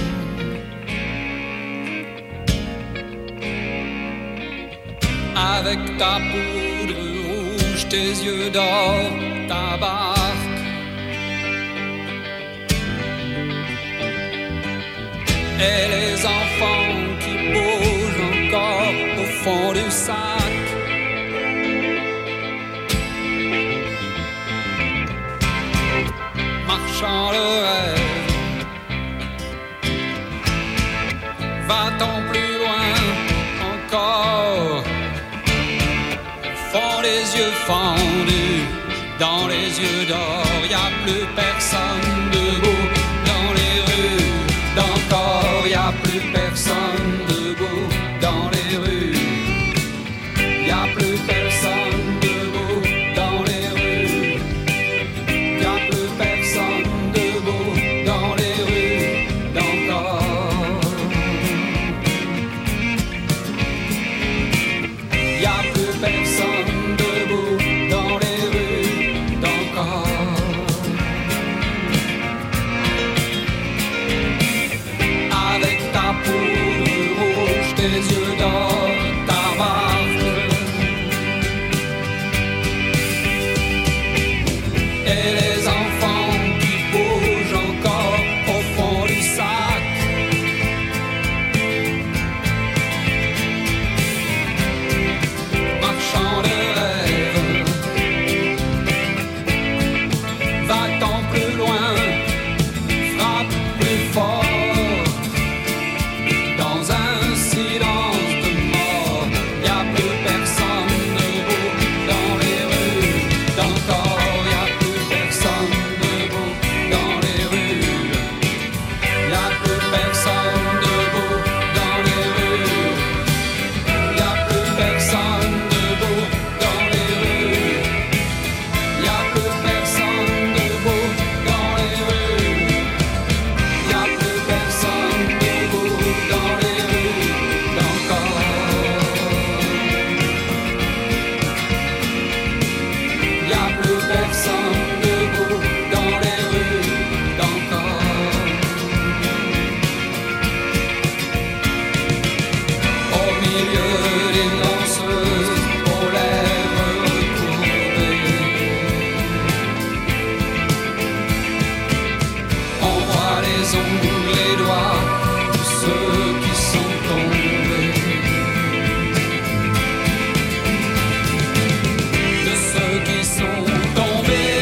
Avec ta poudre rouge, tes yeux d'or, ta barque. Et les enfants qui bougent encore au fond du sac. Marchant le rêve, va-t-on plus loin encore? Font les yeux fendus dans les yeux d'or, y a plus personne debout dans les rues d'encore, y a plus personne debout dans les rues, y a plus personne debout dans les rues, y a plus personne debout dans les rues d'encore, y a plus personne debout dans les rues d'encore. Avec ta poudre rouge, tes yeux d'or, ta barque. Et les enfants qui bougent encore au fond du sac. Marchand de rêve, va-t-on plus loin, frappe plus fort. Dans un silence de mort, y a plus personne debout dans les rues d'encore, y a plus personne debout dans les rues, y a plus personne debout dans les rues, y a plus personne debout dans les rues, y a plus personne debout dans les rues, y a plus personne debout dans les rues d'encore, y a plus personne debout dans les rues d'encore. Au milieu des danseuses aux lèvres recourbées, on voit les ongles, les doigts de ceux qui sont tombés, de ceux qui sont tombés.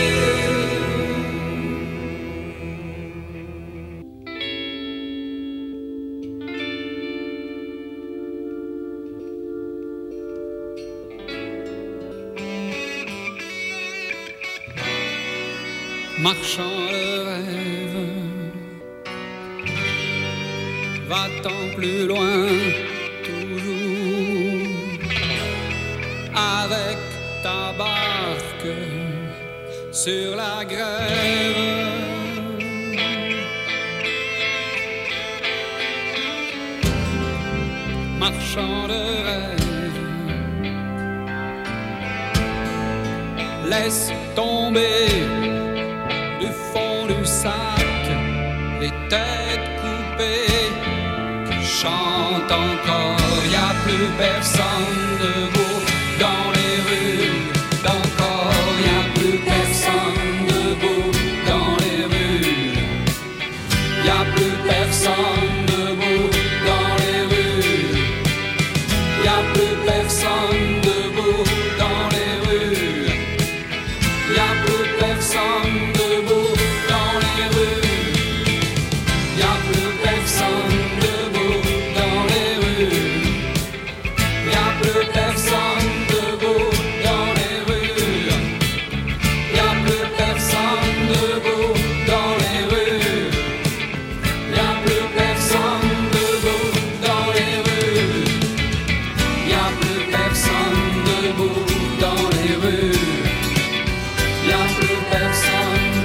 Marchant le rêve, va-t-on plus loin toujours avec ta barque sur la grève? Marchand de rêve, laisse tomber du fond du sac les têtes coupées qui chantent encore. Y a plus personne debout dans les rues d'encore. Y a plus personne debout dans les rues. Y a plus personne debout dans les rues. Y a plus personne debout dans les rues. Y a plus personne debout dans les rues. Y a plus personne debout dans les rues. Y a plus personne debout dans les rues. Y a plus personne debout dans les rues. Y a plus personne debout dans les rues. Y a plus personne debout dans les rues. Y a plus personne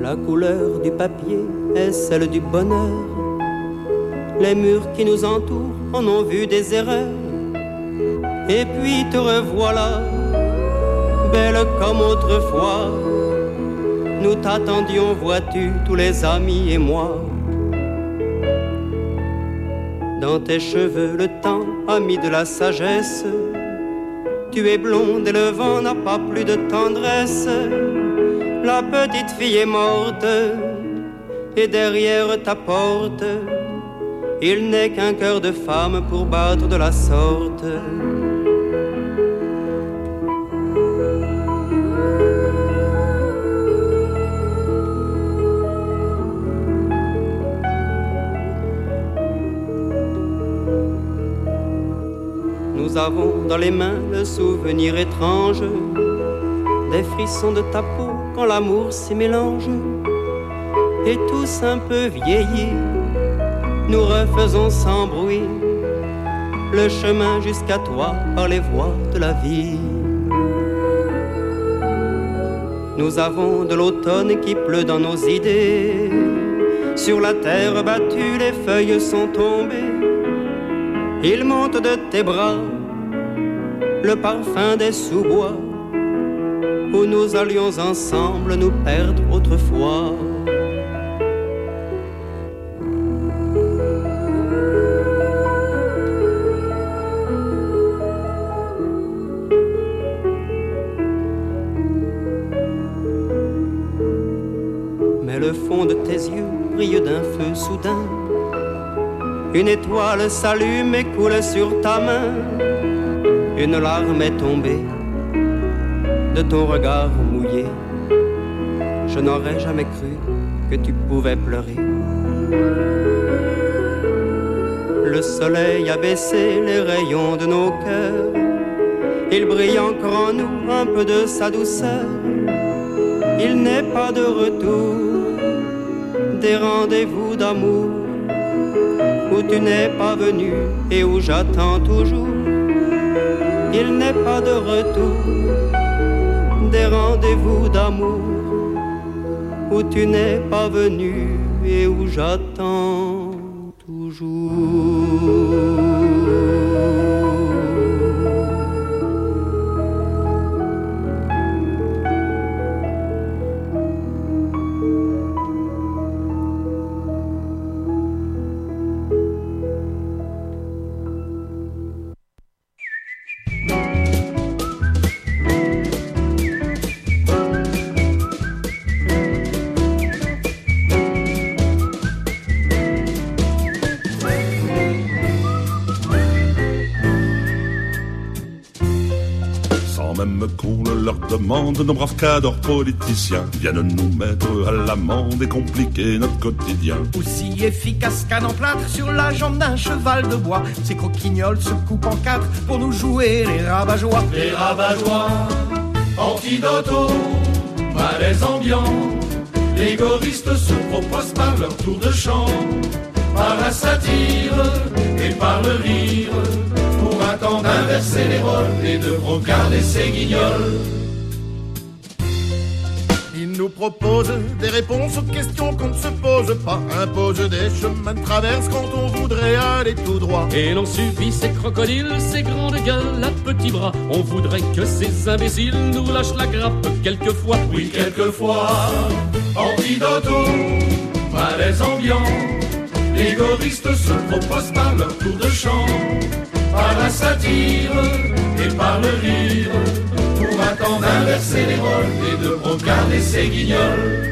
La couleur du papier est celle du bonheur. Les murs qui nous entourent en ont vu des erreurs. Et puis te revoilà, belle comme autrefois. Nous t'attendions, vois-tu, tous les amis et moi. Dans tes cheveux, le temps a mis de la sagesse. Tu es blonde et le vent n'a pas plus de tendresse. La petite fille est morte, et derrière ta porte, il n'est qu'un cœur de femme pour battre de la sorte. Nous avons dans les mains le souvenir étrange des frissons de ta peau quand l'amour s'y mélange. Et tous un peu vieillis, nous refaisons sans bruit le chemin jusqu'à toi par les voies de la vie. Nous avons de l'automne qui pleut dans nos idées. Sur la terre battue, les feuilles sont tombées. Il monte de tes bras le parfum des sous-bois où nous allions ensemble nous perdre autrefois. Mais le fond de tes yeux brille d'un feu soudain. Une étoile s'allume et coule sur ta main. Une larme est tombée de ton regard mouillé. Je n'aurais jamais cru que tu pouvais pleurer. Le soleil a baissé les rayons de nos cœurs. Il brille encore en nous un peu de sa douceur. Il n'est pas de retour des rendez-vous d'amour où tu n'es pas venu et où j'attends toujours. Il n'est pas de retour des rendez-vous d'amour où tu n'es pas venu et où j'attends toujours. Demande, nos braves cadors politiciens viennent nous mettre à l'amende et compliquer notre quotidien. Aussi efficace qu'un emplâtre sur la jambe d'un cheval de bois, ces croquignoles se coupent en quatre pour nous jouer les rabat-joie. Les rabat-joie, antidote au malaise ambiant. Les choristes se proposent par leur tour de chant, par la satire et par le rire, pour un temps d'inverser les rôles et de brocarder ces guignols. Ils nous proposent des réponses aux questions qu'on ne se pose pas, imposent des chemins de traverse quand on voudrait aller tout droit. Et l'on subit ces crocodiles, ces grandes gueules à petits bras. On voudrait que ces imbéciles nous lâchent la grappe quelquefois. Oui, quelquefois, antidote au malaise ambiant. Les choristes se proposent par leur tour de chant, par la satire et par le rire, pour un temps d'inverser les rôles et de brocarder ces guignols.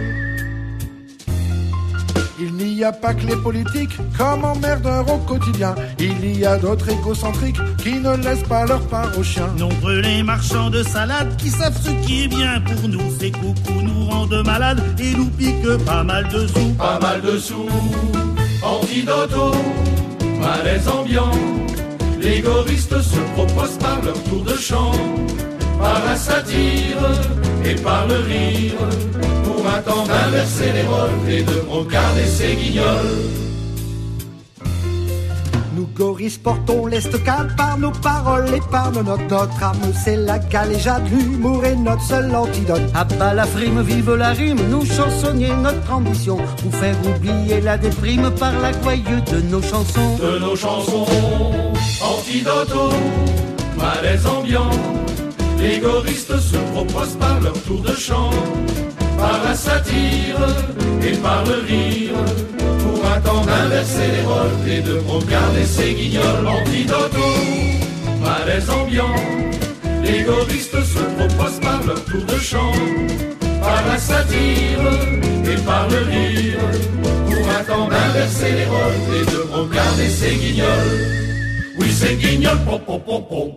Il n'y a pas que les politiques comme emmerdeurs au quotidien. Il y a d'autres égocentriques qui ne laissent pas leur part aux chiens. Nombreux les marchands de salade qui savent ce qui est bien pour nous. Ces coucous nous rendent malades et nous piquent pas mal de sous. Pas mal de sous, antidote au malaise ambiant. Les choristes se proposent par leur tour de chant, par la satire et par le rire, pour un temps d'inverser les rôles et de brocarder ces guignols. Nous goristes portons l'estocade par nos paroles et par nos notes. Notre âme c'est la galéjade, l'humour est notre seul antidote. À bas la frime, vive la rime, nous chansonniers notre ambition, vous faire oublier la déprime par la gouaille de nos chansons. De nos chansons, antidote au malaise ambiant, les goristes se proposent par leur tour de chant, par la satire et par le rire, pour un temps d'inverser les rôles et de regarder ces guignols. Antidote au malaise ambiant, les goristes se proposent par leur tour de chant, par la satire et par le rire, pour un temps d'inverser les rôles et de regarder ces guignols. Oui, ces guignols, pom pom pom pom.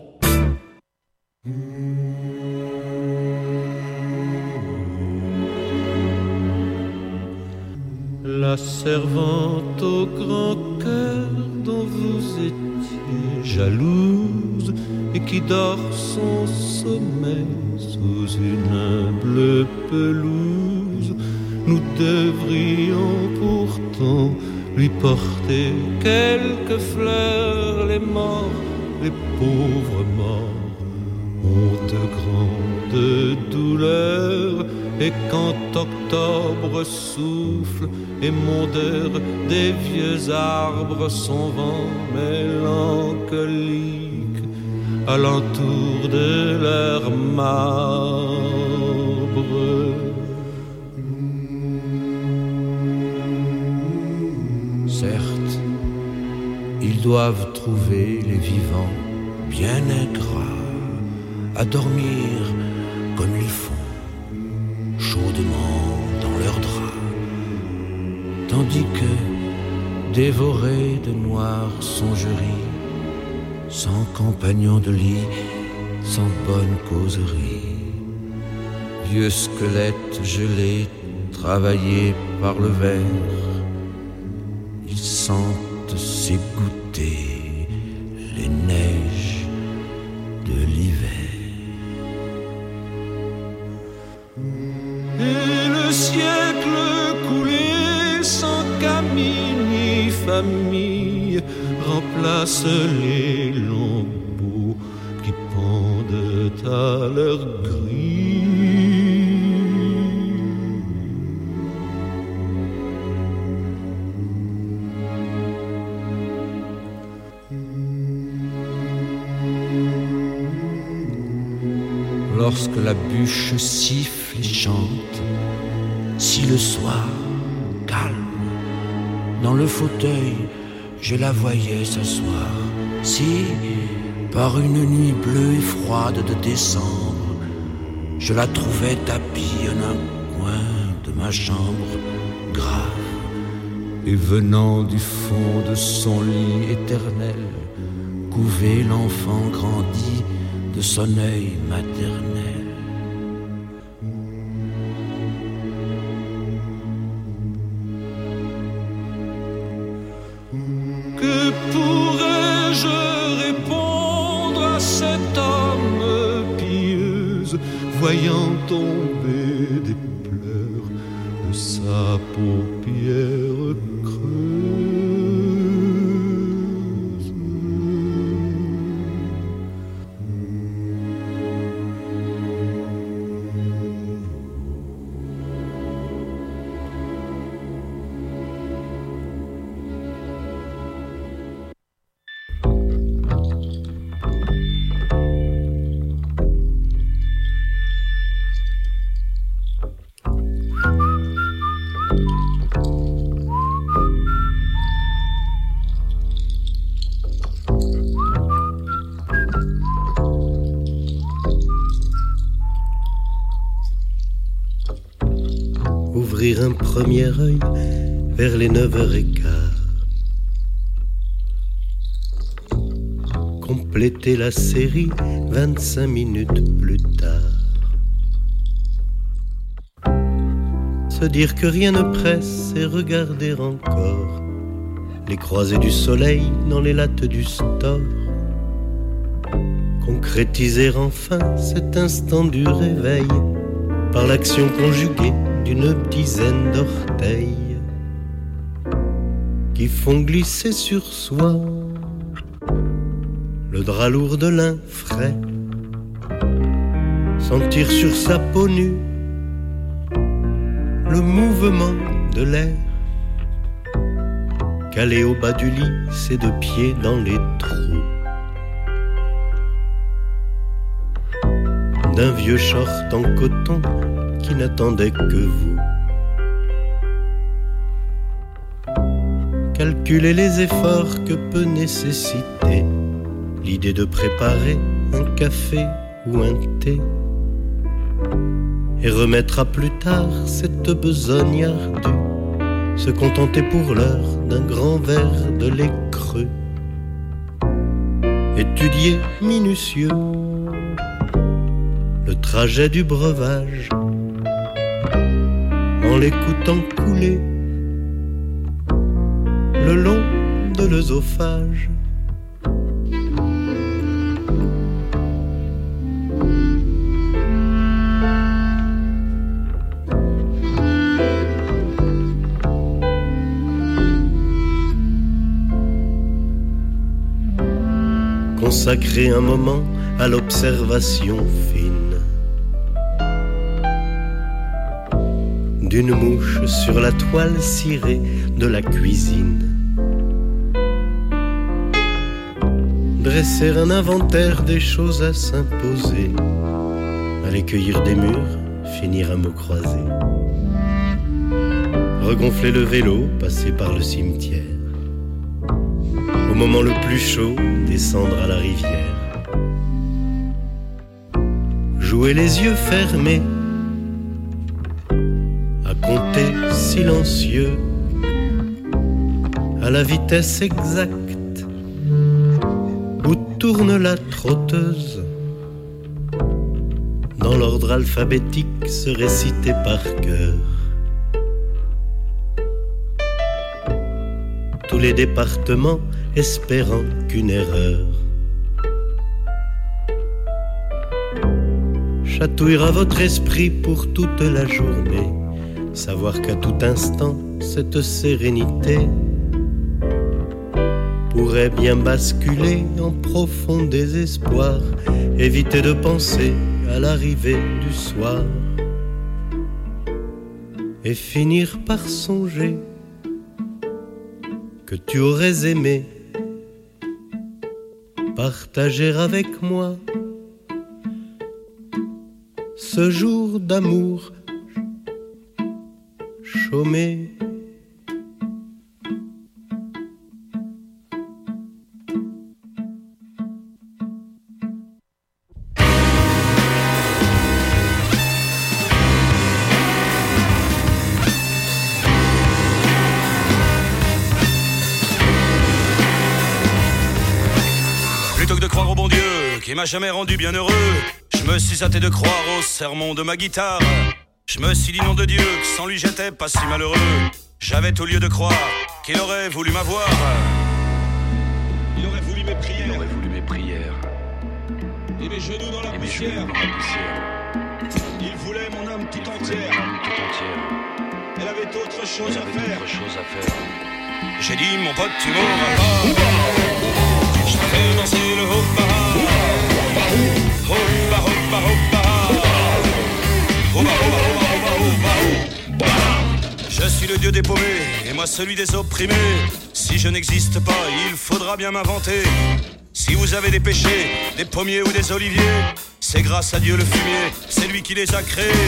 La servante au grand cœur dont vous étiez jalouse et qui dort son sommeil sous une humble pelouse, nous devrions pourtant lui porter quelques fleurs. Les morts, les pauvres morts ont de grandes douleurs, et quand octobre souffle et mondeur des vieux arbres son vent mélancolique alentour de leur marbre. Certes, ils doivent trouver les vivants bien ingrats à dormir comme ils font, chaudement dans leurs draps, tandis que, dévorés de noires songeries, sans compagnon de lit, sans bonne causerie, vieux squelettes gelés, travaillés par le ver, ils sentent s'égoutter les neiges de l'hiver. Et le siècle coulé sans qu'amis ni famille remplace les lambeaux qui pendent à leur grille. Lorsque la bûche siffle et chante, si le soir, calme, dans le fauteuil, je la voyais s'asseoir, si, par une nuit bleue et froide de décembre, je la trouvais tapie en un coin de ma chambre, grave, et venant du fond de son lit éternel, couver l'enfant grandi de son œil maternel. Que pourrais-je répondre à cet homme pieuse, voyant tomber des pleurs de sa paupière creuse? Ouvrir un premier œil vers les neuf heures quinze. Compléter la série vingt-cinq minutes plus tard. Se dire que rien ne presse et regarder encore les croisées du soleil dans les lattes du store. Concrétiser enfin cet instant du réveil par l'action conjuguée d'une dizaine d'orteils qui font glisser sur soi le drap lourd de lin frais, sentir sur sa peau nue le mouvement de l'air, caler au bas du lit ses deux pieds dans les trous d'un vieux short en coton qui n'attendait que vous. Calculer les efforts que peut nécessiter l'idée de préparer un café ou un thé et remettre à plus tard cette besogne ardue, se contenter pour l'heure d'un grand verre de lait creux, étudier minutieux le trajet du breuvage en l'écoutant couler le long de l'œsophage. Consacrer un moment à l'observation fine d'une mouche sur la toile cirée de la cuisine. Dresser un inventaire des choses à s'imposer, aller cueillir des mûres, finir un mot croisé, regonfler le vélo, passer par le cimetière, au moment le plus chaud, descendre à la rivière, jouer les yeux fermés, à compter silencieux, à la vitesse exacte où tourne la trotteuse, dans l'ordre alphabétique se réciter par cœur tous les départements, espérant qu'une erreur chatouillera votre esprit pour toute la journée. Savoir qu'à tout instant, cette sérénité pourrait bien basculer en profond désespoir, éviter de penser à l'arrivée du soir et finir par songer que tu aurais aimé partager avec moi ce jour d'amour chômé. Plutôt que de croire au bon Dieu qui m'a jamais rendu bien heureux, je me suis hâté de croire au sermon de ma guitare. Je me suis dit nom de Dieu que sans lui j'étais pas si malheureux. J'avais tout lieu de croire qu'il aurait voulu m'avoir. Il aurait voulu mes prières. Il aurait voulu mes prières. Et mes genoux dans la Et mes poussière. genoux dans la poussière. Il voulait mon âme tout Il entière. voulait mon âme tout entière. Elle avait autre chose Elle à avait faire. autre chose à faire. J'ai dit mon pote tu m'auras pas. Je préfère danser le hoppa. Hoppa hoppa hoppa. Hoppa hoppa hoppa hoppa hoppa. Je suis le dieu des paumés et moi celui des opprimés. Si je n'existe pas, il faudra bien m'inventer. Si vous avez des péchés, des pommiers ou des oliviers, c'est grâce à Dieu le fumier, c'est lui qui les a créés.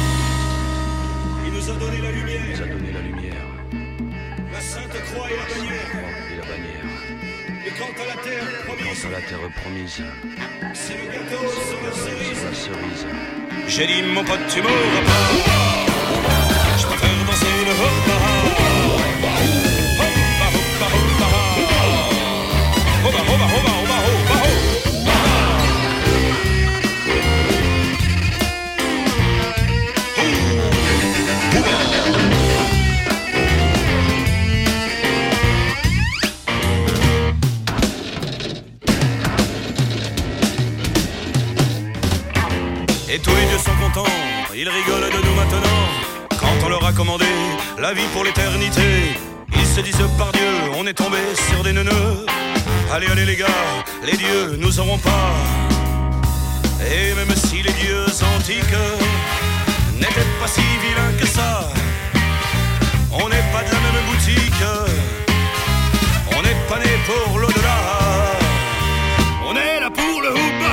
Il nous a donné la lumière. Il nous a donné la lumière. La sainte croix et la bannière. Et la bannière. Et quant à la terre promise, Quant à la terre promise, c'est le gâteau sur la cerise. la cerise. J'ai dit mon pote tu m'auras pas. Je préfère danser le hoppa. Hoppa hoppa hoppa. Hoppa hoppa hoppa hoppa hoppa. Et tous les dieux sont contents, ils rigolent de nous maintenant. Quand on leur a commandé la vie pour l'éternité, ils se disent par Dieu, on est tombé sur des neuneux. Allez, allez les gars, les dieux nous auront pas. Et même si les dieux antiques n'étaient pas si vilains que ça, on n'est pas de la même boutique. On n'est pas né pour l'au-delà. On est là pour le houpa.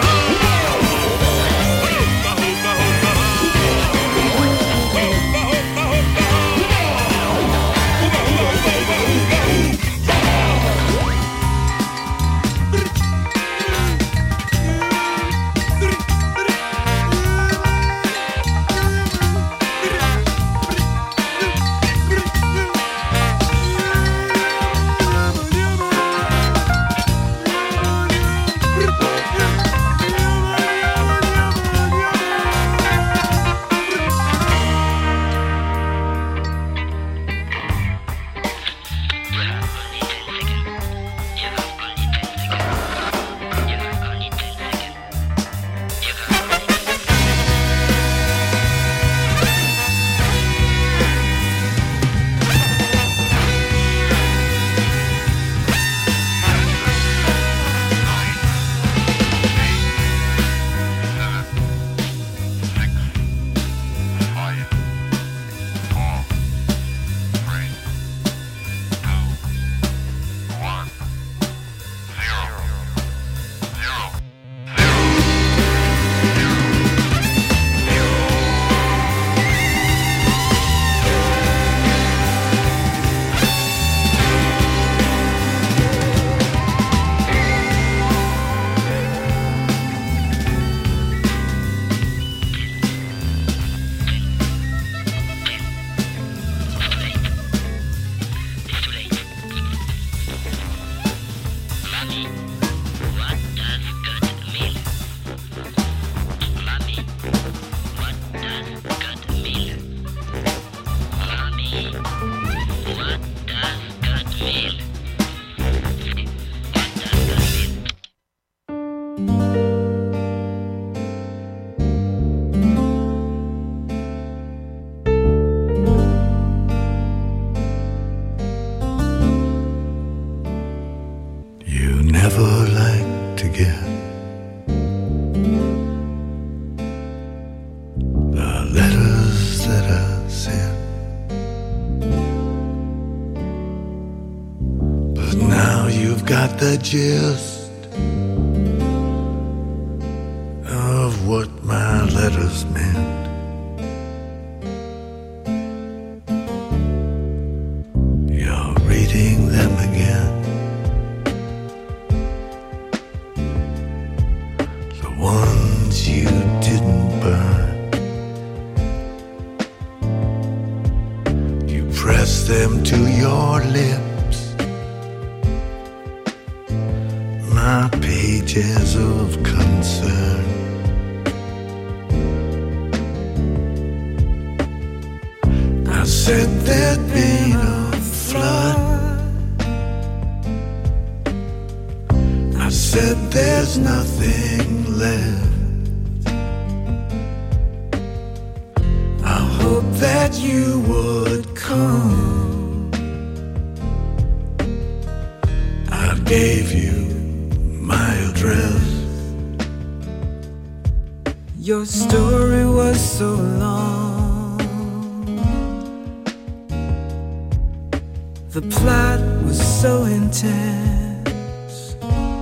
The gist of what my letters meant. You're reading them again. The ones you didn't burn. You press them to your lips. My pages of concern. I said there'd been a flood. I said there's nothing left. I hope that you would come. I gave you my address. Your story was so long. The plot was so intense.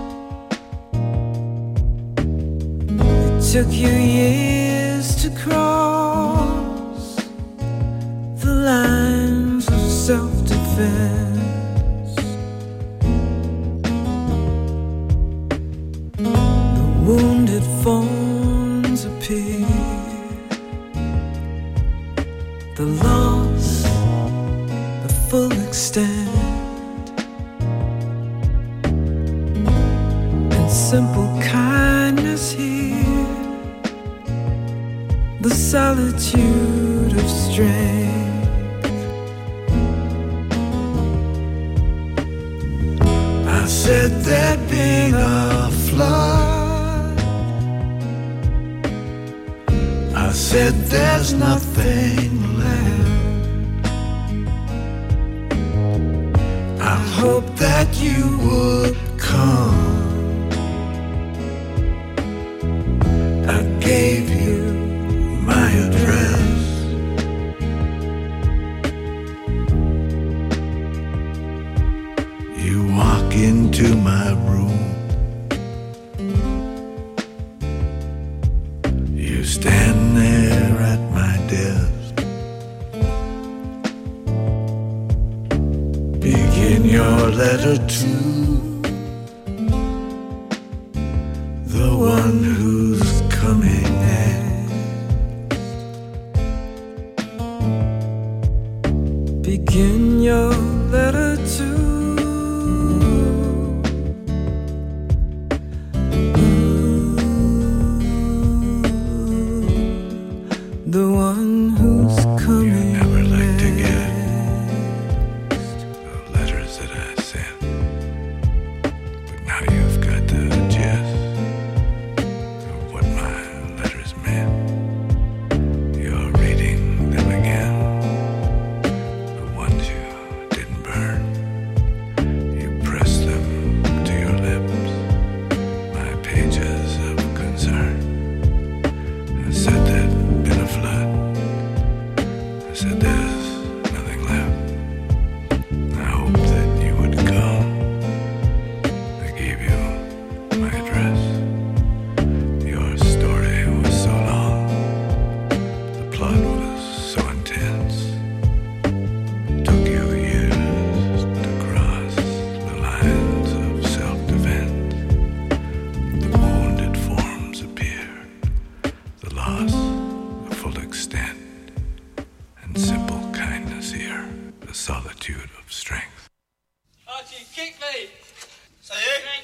It took you years to cross the lines of self-defense. Wounded fawns appear. The loss, the full extent, and simple kindness here. The solitude of strength. I said there'd been a flood. I said there's nothing left. I hope that you would come. into my room. You stand there at my desk. Begin your letter to the one who's coming next. Begin your letter to the one who's coming. You never like to get the letters that I sent, but now you've got the gist of what my letters meant. You're reading them again, the ones you didn't burn. You press them to your lips, my pages of concern. I said there'd been a flood. I said there's nothing left. I hoped that you would come. I gave you my address. Your story was so long. The plot was so intense. It took you years to cross the lines of self-defense. The wounded forms appeared. The loss, the full extent, and simple kindness here, the solitude of strength. Archie, kick me! Ça y est?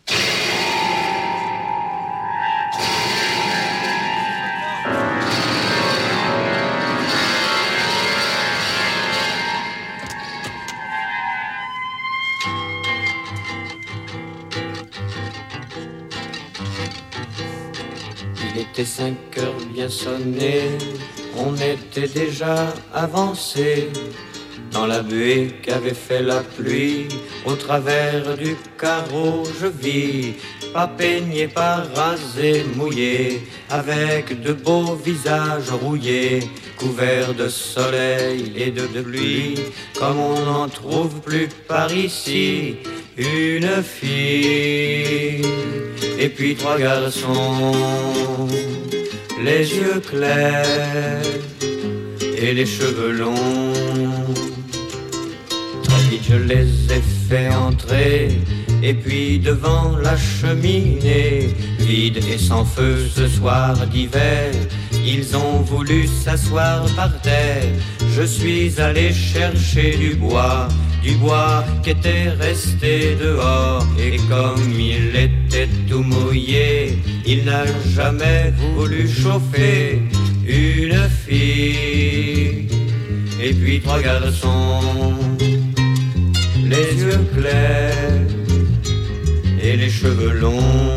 Il était cinq heures bien sonnées, on était déjà avancé dans la buée qu'avait fait la pluie. Au travers du carreau je vis, pas peigné, pas rasé, mouillé, avec de beaux visages rouillés, couverts de soleil et de pluie, comme on n'en trouve plus par ici. Une fille et puis trois garçons, les yeux clairs et les cheveux longs. Très vite je les ai fait entrer, et puis devant la cheminée, vide et sans feu ce soir d'hiver, ils ont voulu s'asseoir par terre. Je suis allé chercher du bois, du bois qui était resté dehors, et comme il était tout mouillé, il n'a jamais voulu chauffer. Une fille et puis trois garçons, les yeux clairs et les cheveux longs.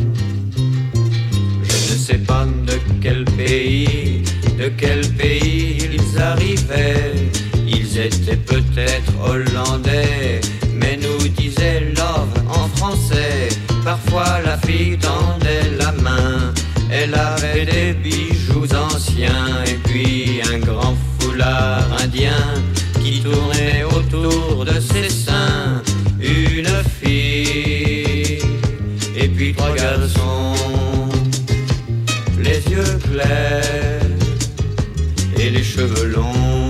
Je ne sais pas de quel pays, de quel pays ils arrivaient. Ils étaient peut-être hollandais, mais nous disait love en français. Parfois la fille tendait la main, elle avait des bijoux anciens, et puis un grand foulard indien qui tournait autour de ses seins. Une fille et puis trois garçons, les yeux clairs et les cheveux longs.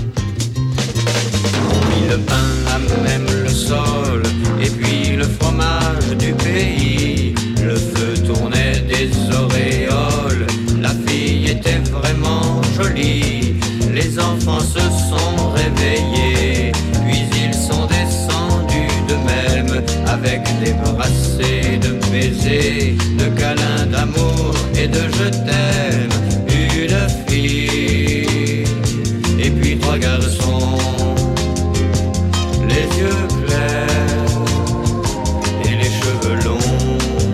On mit le pain à même le sol, et puis le fromage du pays. Le feu tournait des auréoles, la fille était vraiment jolie. Les enfants se sont réveillés, puis ils sont descendus d'eux-mêmes, avec des brassées de baisers, de câlins d'amour et de je t'aime. Une fille et puis trois garçons, les yeux clairs et les cheveux longs.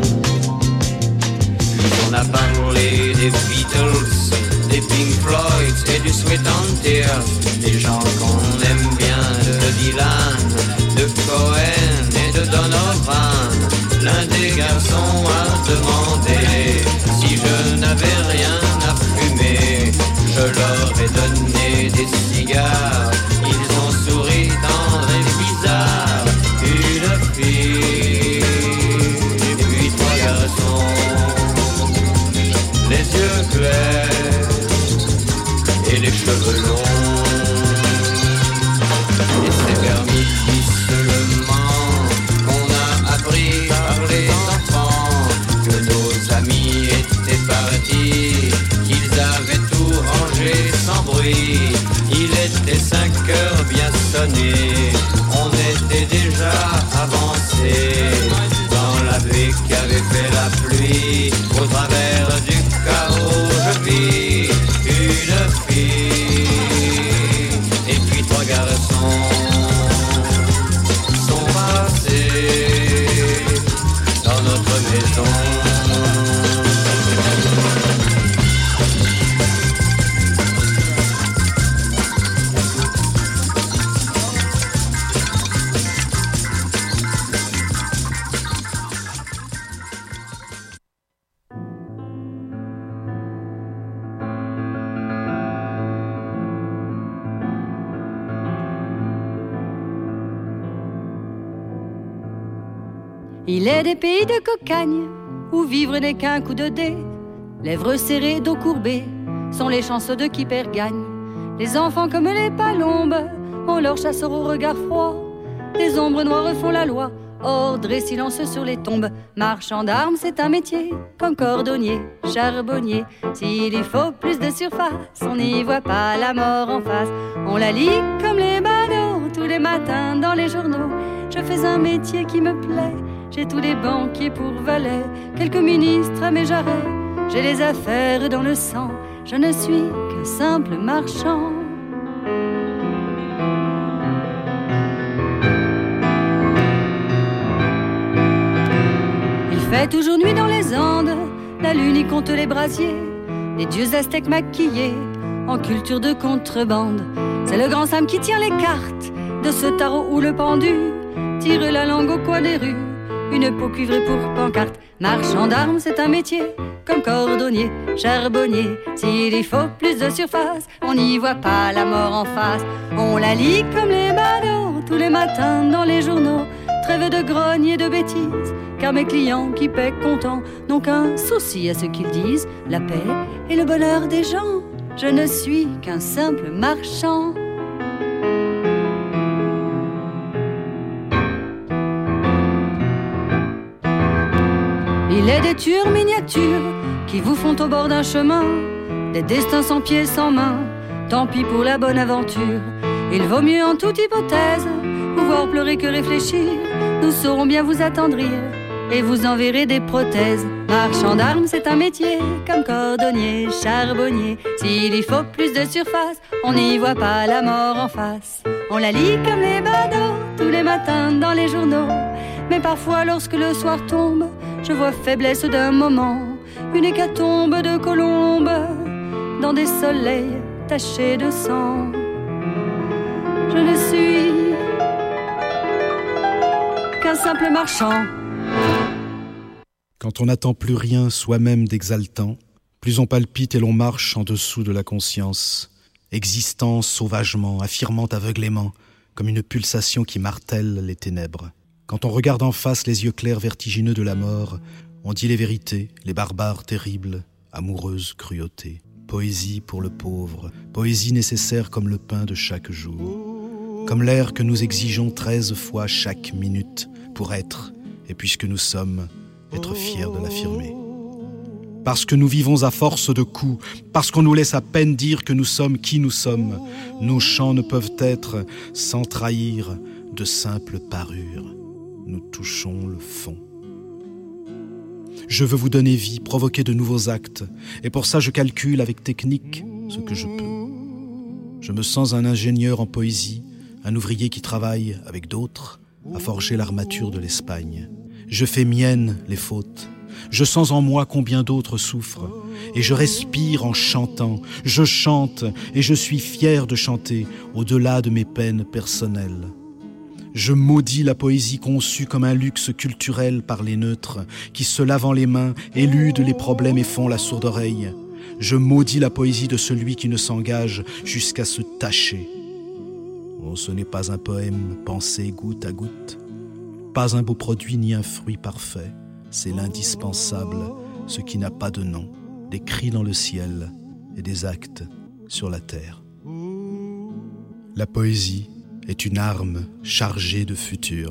Puis on a parlé des Beatles, des Pink Floyd et du Sweet and Tears, des gens qu'on aime bien, de Dylan, de Cohen et de Donovan. L'un des garçons a demandé si je n'avais rien à fumer. Je leur ai donné des cigares, ils ont souri tendre et bizarre. Une fille cinq heures bien sonnées, on était déjà avancé dans la baie qu'avait fait la pluie. Au travers du carreau je vis une fille et puis trois garçons sont passés dans notre maison. Il est des pays de cocagne où vivre n'est qu'un coup de dé. Lèvres serrées, dos courbés sont les chances de qui perd gagne. Les enfants comme les palombes ont leur chasseur au regard froid. Les ombres noires font la loi, ordre et silence sur les tombes. Marchand d'armes c'est un métier comme cordonnier, charbonnier. S'il y faut plus de surface, on n'y voit pas la mort en face. On la lit comme les badauds tous les matins dans les journaux. Je fais un métier qui me plaît. J'ai tous les banquiers pour valets, quelques ministres à mes jarrets. J'ai les affaires dans le sang, je ne suis qu'un simple marchand. Il fait toujours nuit dans les Andes, la lune y compte les brasiers. Les dieux aztèques maquillés, en culture de contrebande. C'est le grand Sam qui tient les cartes de ce tarot où le pendu tire la langue au coin des rues. Une peau cuivrée pour pancarte. Marchand d'armes c'est un métier comme cordonnier, charbonnier. S'il y faut plus de surface, on n'y voit pas la mort en face. On la lit comme les badauds tous les matins dans les journaux. Trêve de grogne et de bêtises, car mes clients qui paient contents n'ont qu'un souci à ce qu'ils disent, la paix et le bonheur des gens. Je ne suis qu'un simple marchand. Il est des tueurs miniatures qui vous font au bord d'un chemin, des destins sans pieds, sans mains, tant pis pour la bonne aventure. Il vaut mieux en toute hypothèse pouvoir pleurer que réfléchir. Nous saurons bien vous attendrir et vous enverrez des prothèses. Marchand d'armes c'est un métier comme cordonnier, charbonnier. S'il y faut plus de surface, on n'y voit pas la mort en face. On la lit comme les badauds tous les matins dans les journaux. Mais parfois lorsque le soir tombe, je vois faiblesse d'un moment, une hécatombe de colombes dans des soleils tachés de sang. Je ne suis qu'un simple marchand. Quand on n'attend plus rien soi-même d'exaltant, plus on palpite et l'on marche en dessous de la conscience, existant sauvagement, affirmant aveuglément, comme une pulsation qui martèle les ténèbres. Quand on regarde en face les yeux clairs vertigineux de la mort, on dit les vérités, les barbares terribles, amoureuses cruautés. Poésie pour le pauvre, poésie nécessaire comme le pain de chaque jour, comme l'air que nous exigeons treize fois chaque minute pour être, et puisque nous sommes, être fiers de l'affirmer. Parce que nous vivons à force de coups, parce qu'on nous laisse à peine dire que nous sommes qui nous sommes, nos chants ne peuvent être, sans trahir, de simples parures. Nous touchons le fond. Je veux vous donner vie, provoquer de nouveaux actes, et pour ça je calcule avec technique ce que je peux. Je me sens un ingénieur en poésie, un ouvrier qui travaille avec d'autres à forger l'armature de l'Espagne. Je fais miennes les fautes. Je sens en moi combien d'autres souffrent, et je respire en chantant. Je chante, et je suis fier de chanter au-delà de mes peines personnelles. Je maudis la poésie conçue comme un luxe culturel par les neutres, qui se lavant les mains, éludent les problèmes et font la sourde oreille. Je maudis la poésie de celui qui ne s'engage jusqu'à se tacher. Oh, ce n'est pas un poème pensé goutte à goutte, pas un beau produit ni un fruit parfait. C'est l'indispensable, ce qui n'a pas de nom, des cris dans le ciel et des actes sur la terre. La poésie est une arme chargée de futur.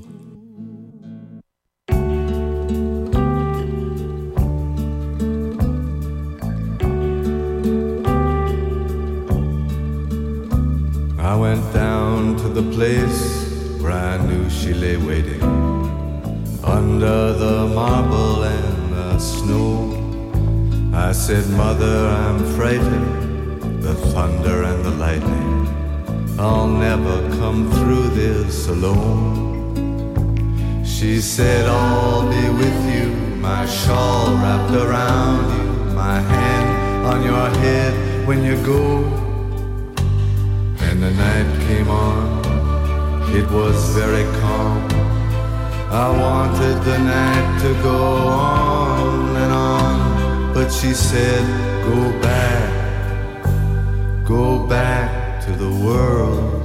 I went down down to the place where I knew she lay waiting, under the marble and the snow. I said, Mother, I'm frightened, the thunder and the lightning, I'll never come through this alone. She said, I'll be with you, my shawl wrapped around you, my hand on your head when you go. And the night came on, it was very calm. I wanted the night to go on and on, but she said, go back, go back to the world.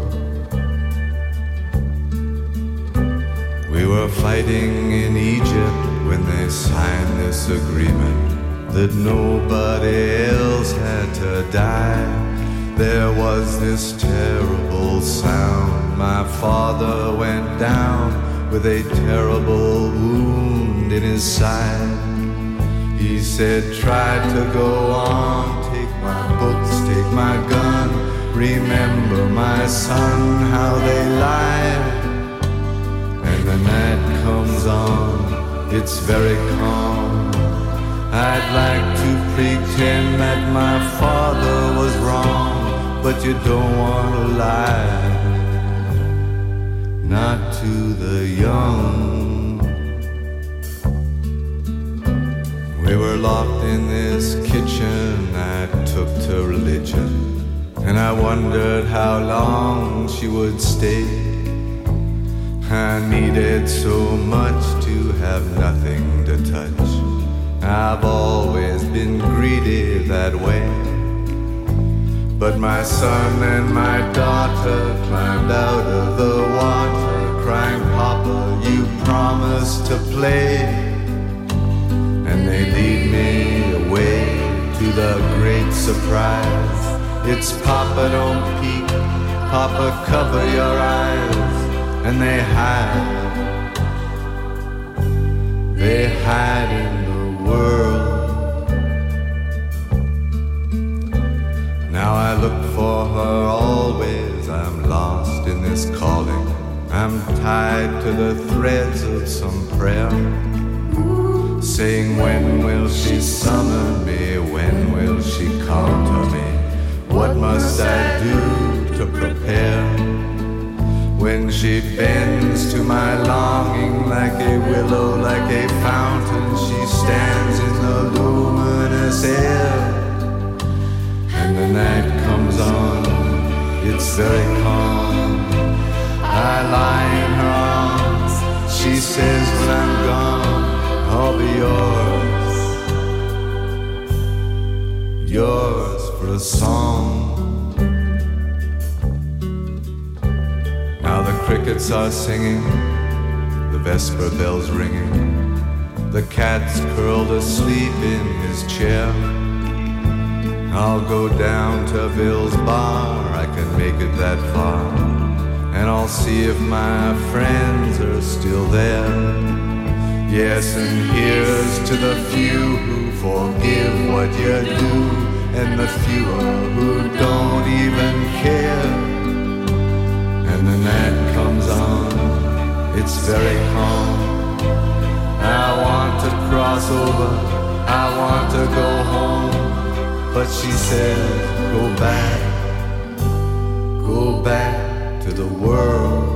We were fighting in Egypt when they signed this agreement that nobody else had to die. There was this terrible sound. My father went down with a terrible wound in his side. He said, try to go on, take my books, take my gun, remember my son, how they lied. And the night comes on, it's very calm. I'd like to pretend that my father was wrong, but you don't want to lie, not to the young. We were locked in this kitchen I took to religion, and I wondered how long she would stay. I needed so much to have nothing to touch. I've always been greedy that way. But my son and my daughter climbed out of the water, crying, Papa, you promised to play. And they lead me away to the great surprise. It's Papa, don't peek, Papa, cover your eyes. And they hide, they hide in the world. Now I look for her always, I'm lost in this calling. I'm tied to the threads of some prayer, saying, when will she summon me, when will she come to me? What must I do to prepare? When she bends to my longing like a willow, like a fountain, she stands in the luminous air. And the night comes on, it's very calm. I lie in her arms, she says when I'm gone, I'll be yours, yours for a song. Now the crickets are singing, the vesper bells ringing, the cat's curled asleep in his chair. I'll go down to Bill's bar, I can make it that far, and I'll see if my friends are still there. Yes, and here's to the few who forgive what you do, and the fewer who don't even care. And the night comes on, it's very calm. I want to cross over, I want to go home, but she says, go back, go back to the world.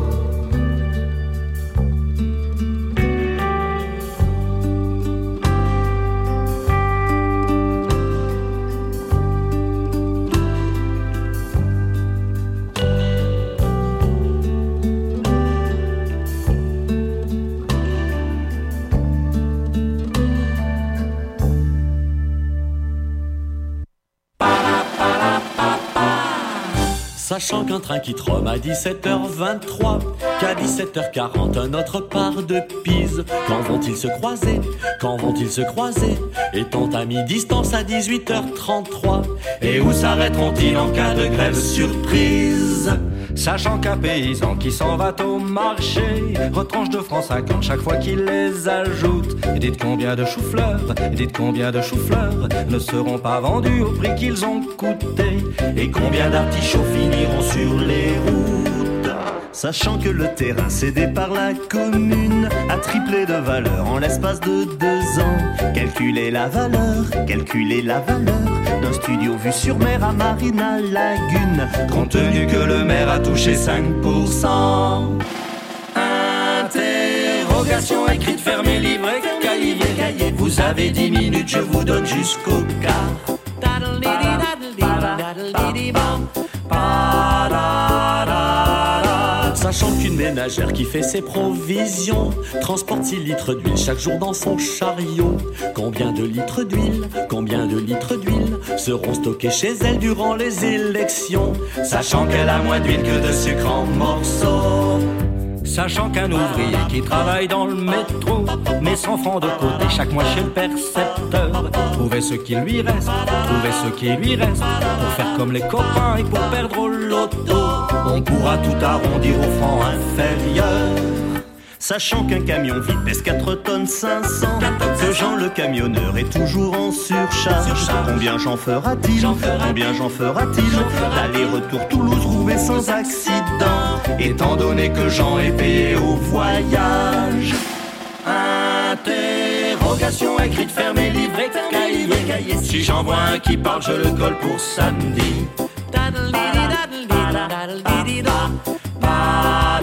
Sachant qu'un train quitte Rome à dix-sept heures vingt-trois, qu'à dix-sept heures quarante un autre part de Pise. Quand vont-ils se croiser? Quand vont-ils se croiser? Étant à mi-distance à dix-huit heures trente-trois. Et où s'arrêteront-ils en cas de grève surprise? Sachant qu'un paysan qui s'en va au marché retranche deux francs cinquante chaque fois qu'il les ajoute. Et dites combien de choux-fleurs, et dites combien de choux-fleurs ne seront pas vendus au prix qu'ils ont coûté. Et combien d'artichauts finiront sur les routes. Sachant que le terrain cédé par la commune a triplé de valeur en l'espace de deux ans. Calculez la valeur, calculez la valeur d'un studio vu sur mer à Marina Lagune, compte tenu que le maire a touché cinq pour cent. Interrogation écrite, fermée, livrée, cahier, cahier. Vous avez dix minutes, je vous donne jusqu'au quart. Sachant qu'une ménagère qui fait ses provisions transporte six litres d'huile chaque jour dans son chariot. Combien de litres d'huile, combien de litres d'huile seront stockés chez elle durant les élections? Sachant qu'elle a moins d'huile que de sucre en morceaux. Sachant qu'un ouvrier qui travaille dans le métro met cent francs de côté chaque mois chez le percepteur. Trouvez ce qui lui reste, trouvez ce qui lui reste pour faire comme les copains et pour perdre au loto. On pourra tout arrondir au franc inférieur. Sachant qu'un camion vide pèse quatre tonnes cinq cents, que Jean le camionneur est toujours en surcharge. Combien j'en fera-t-il, combien j'en fera-t-il d'aller-retour Toulouse-Roubaix sans accident, étant donné que Jean est payé au voyage. Interrogation écrite, fermée, livrée, cahier, cahier. Si j'en vois un qui parle, je le colle pour samedi.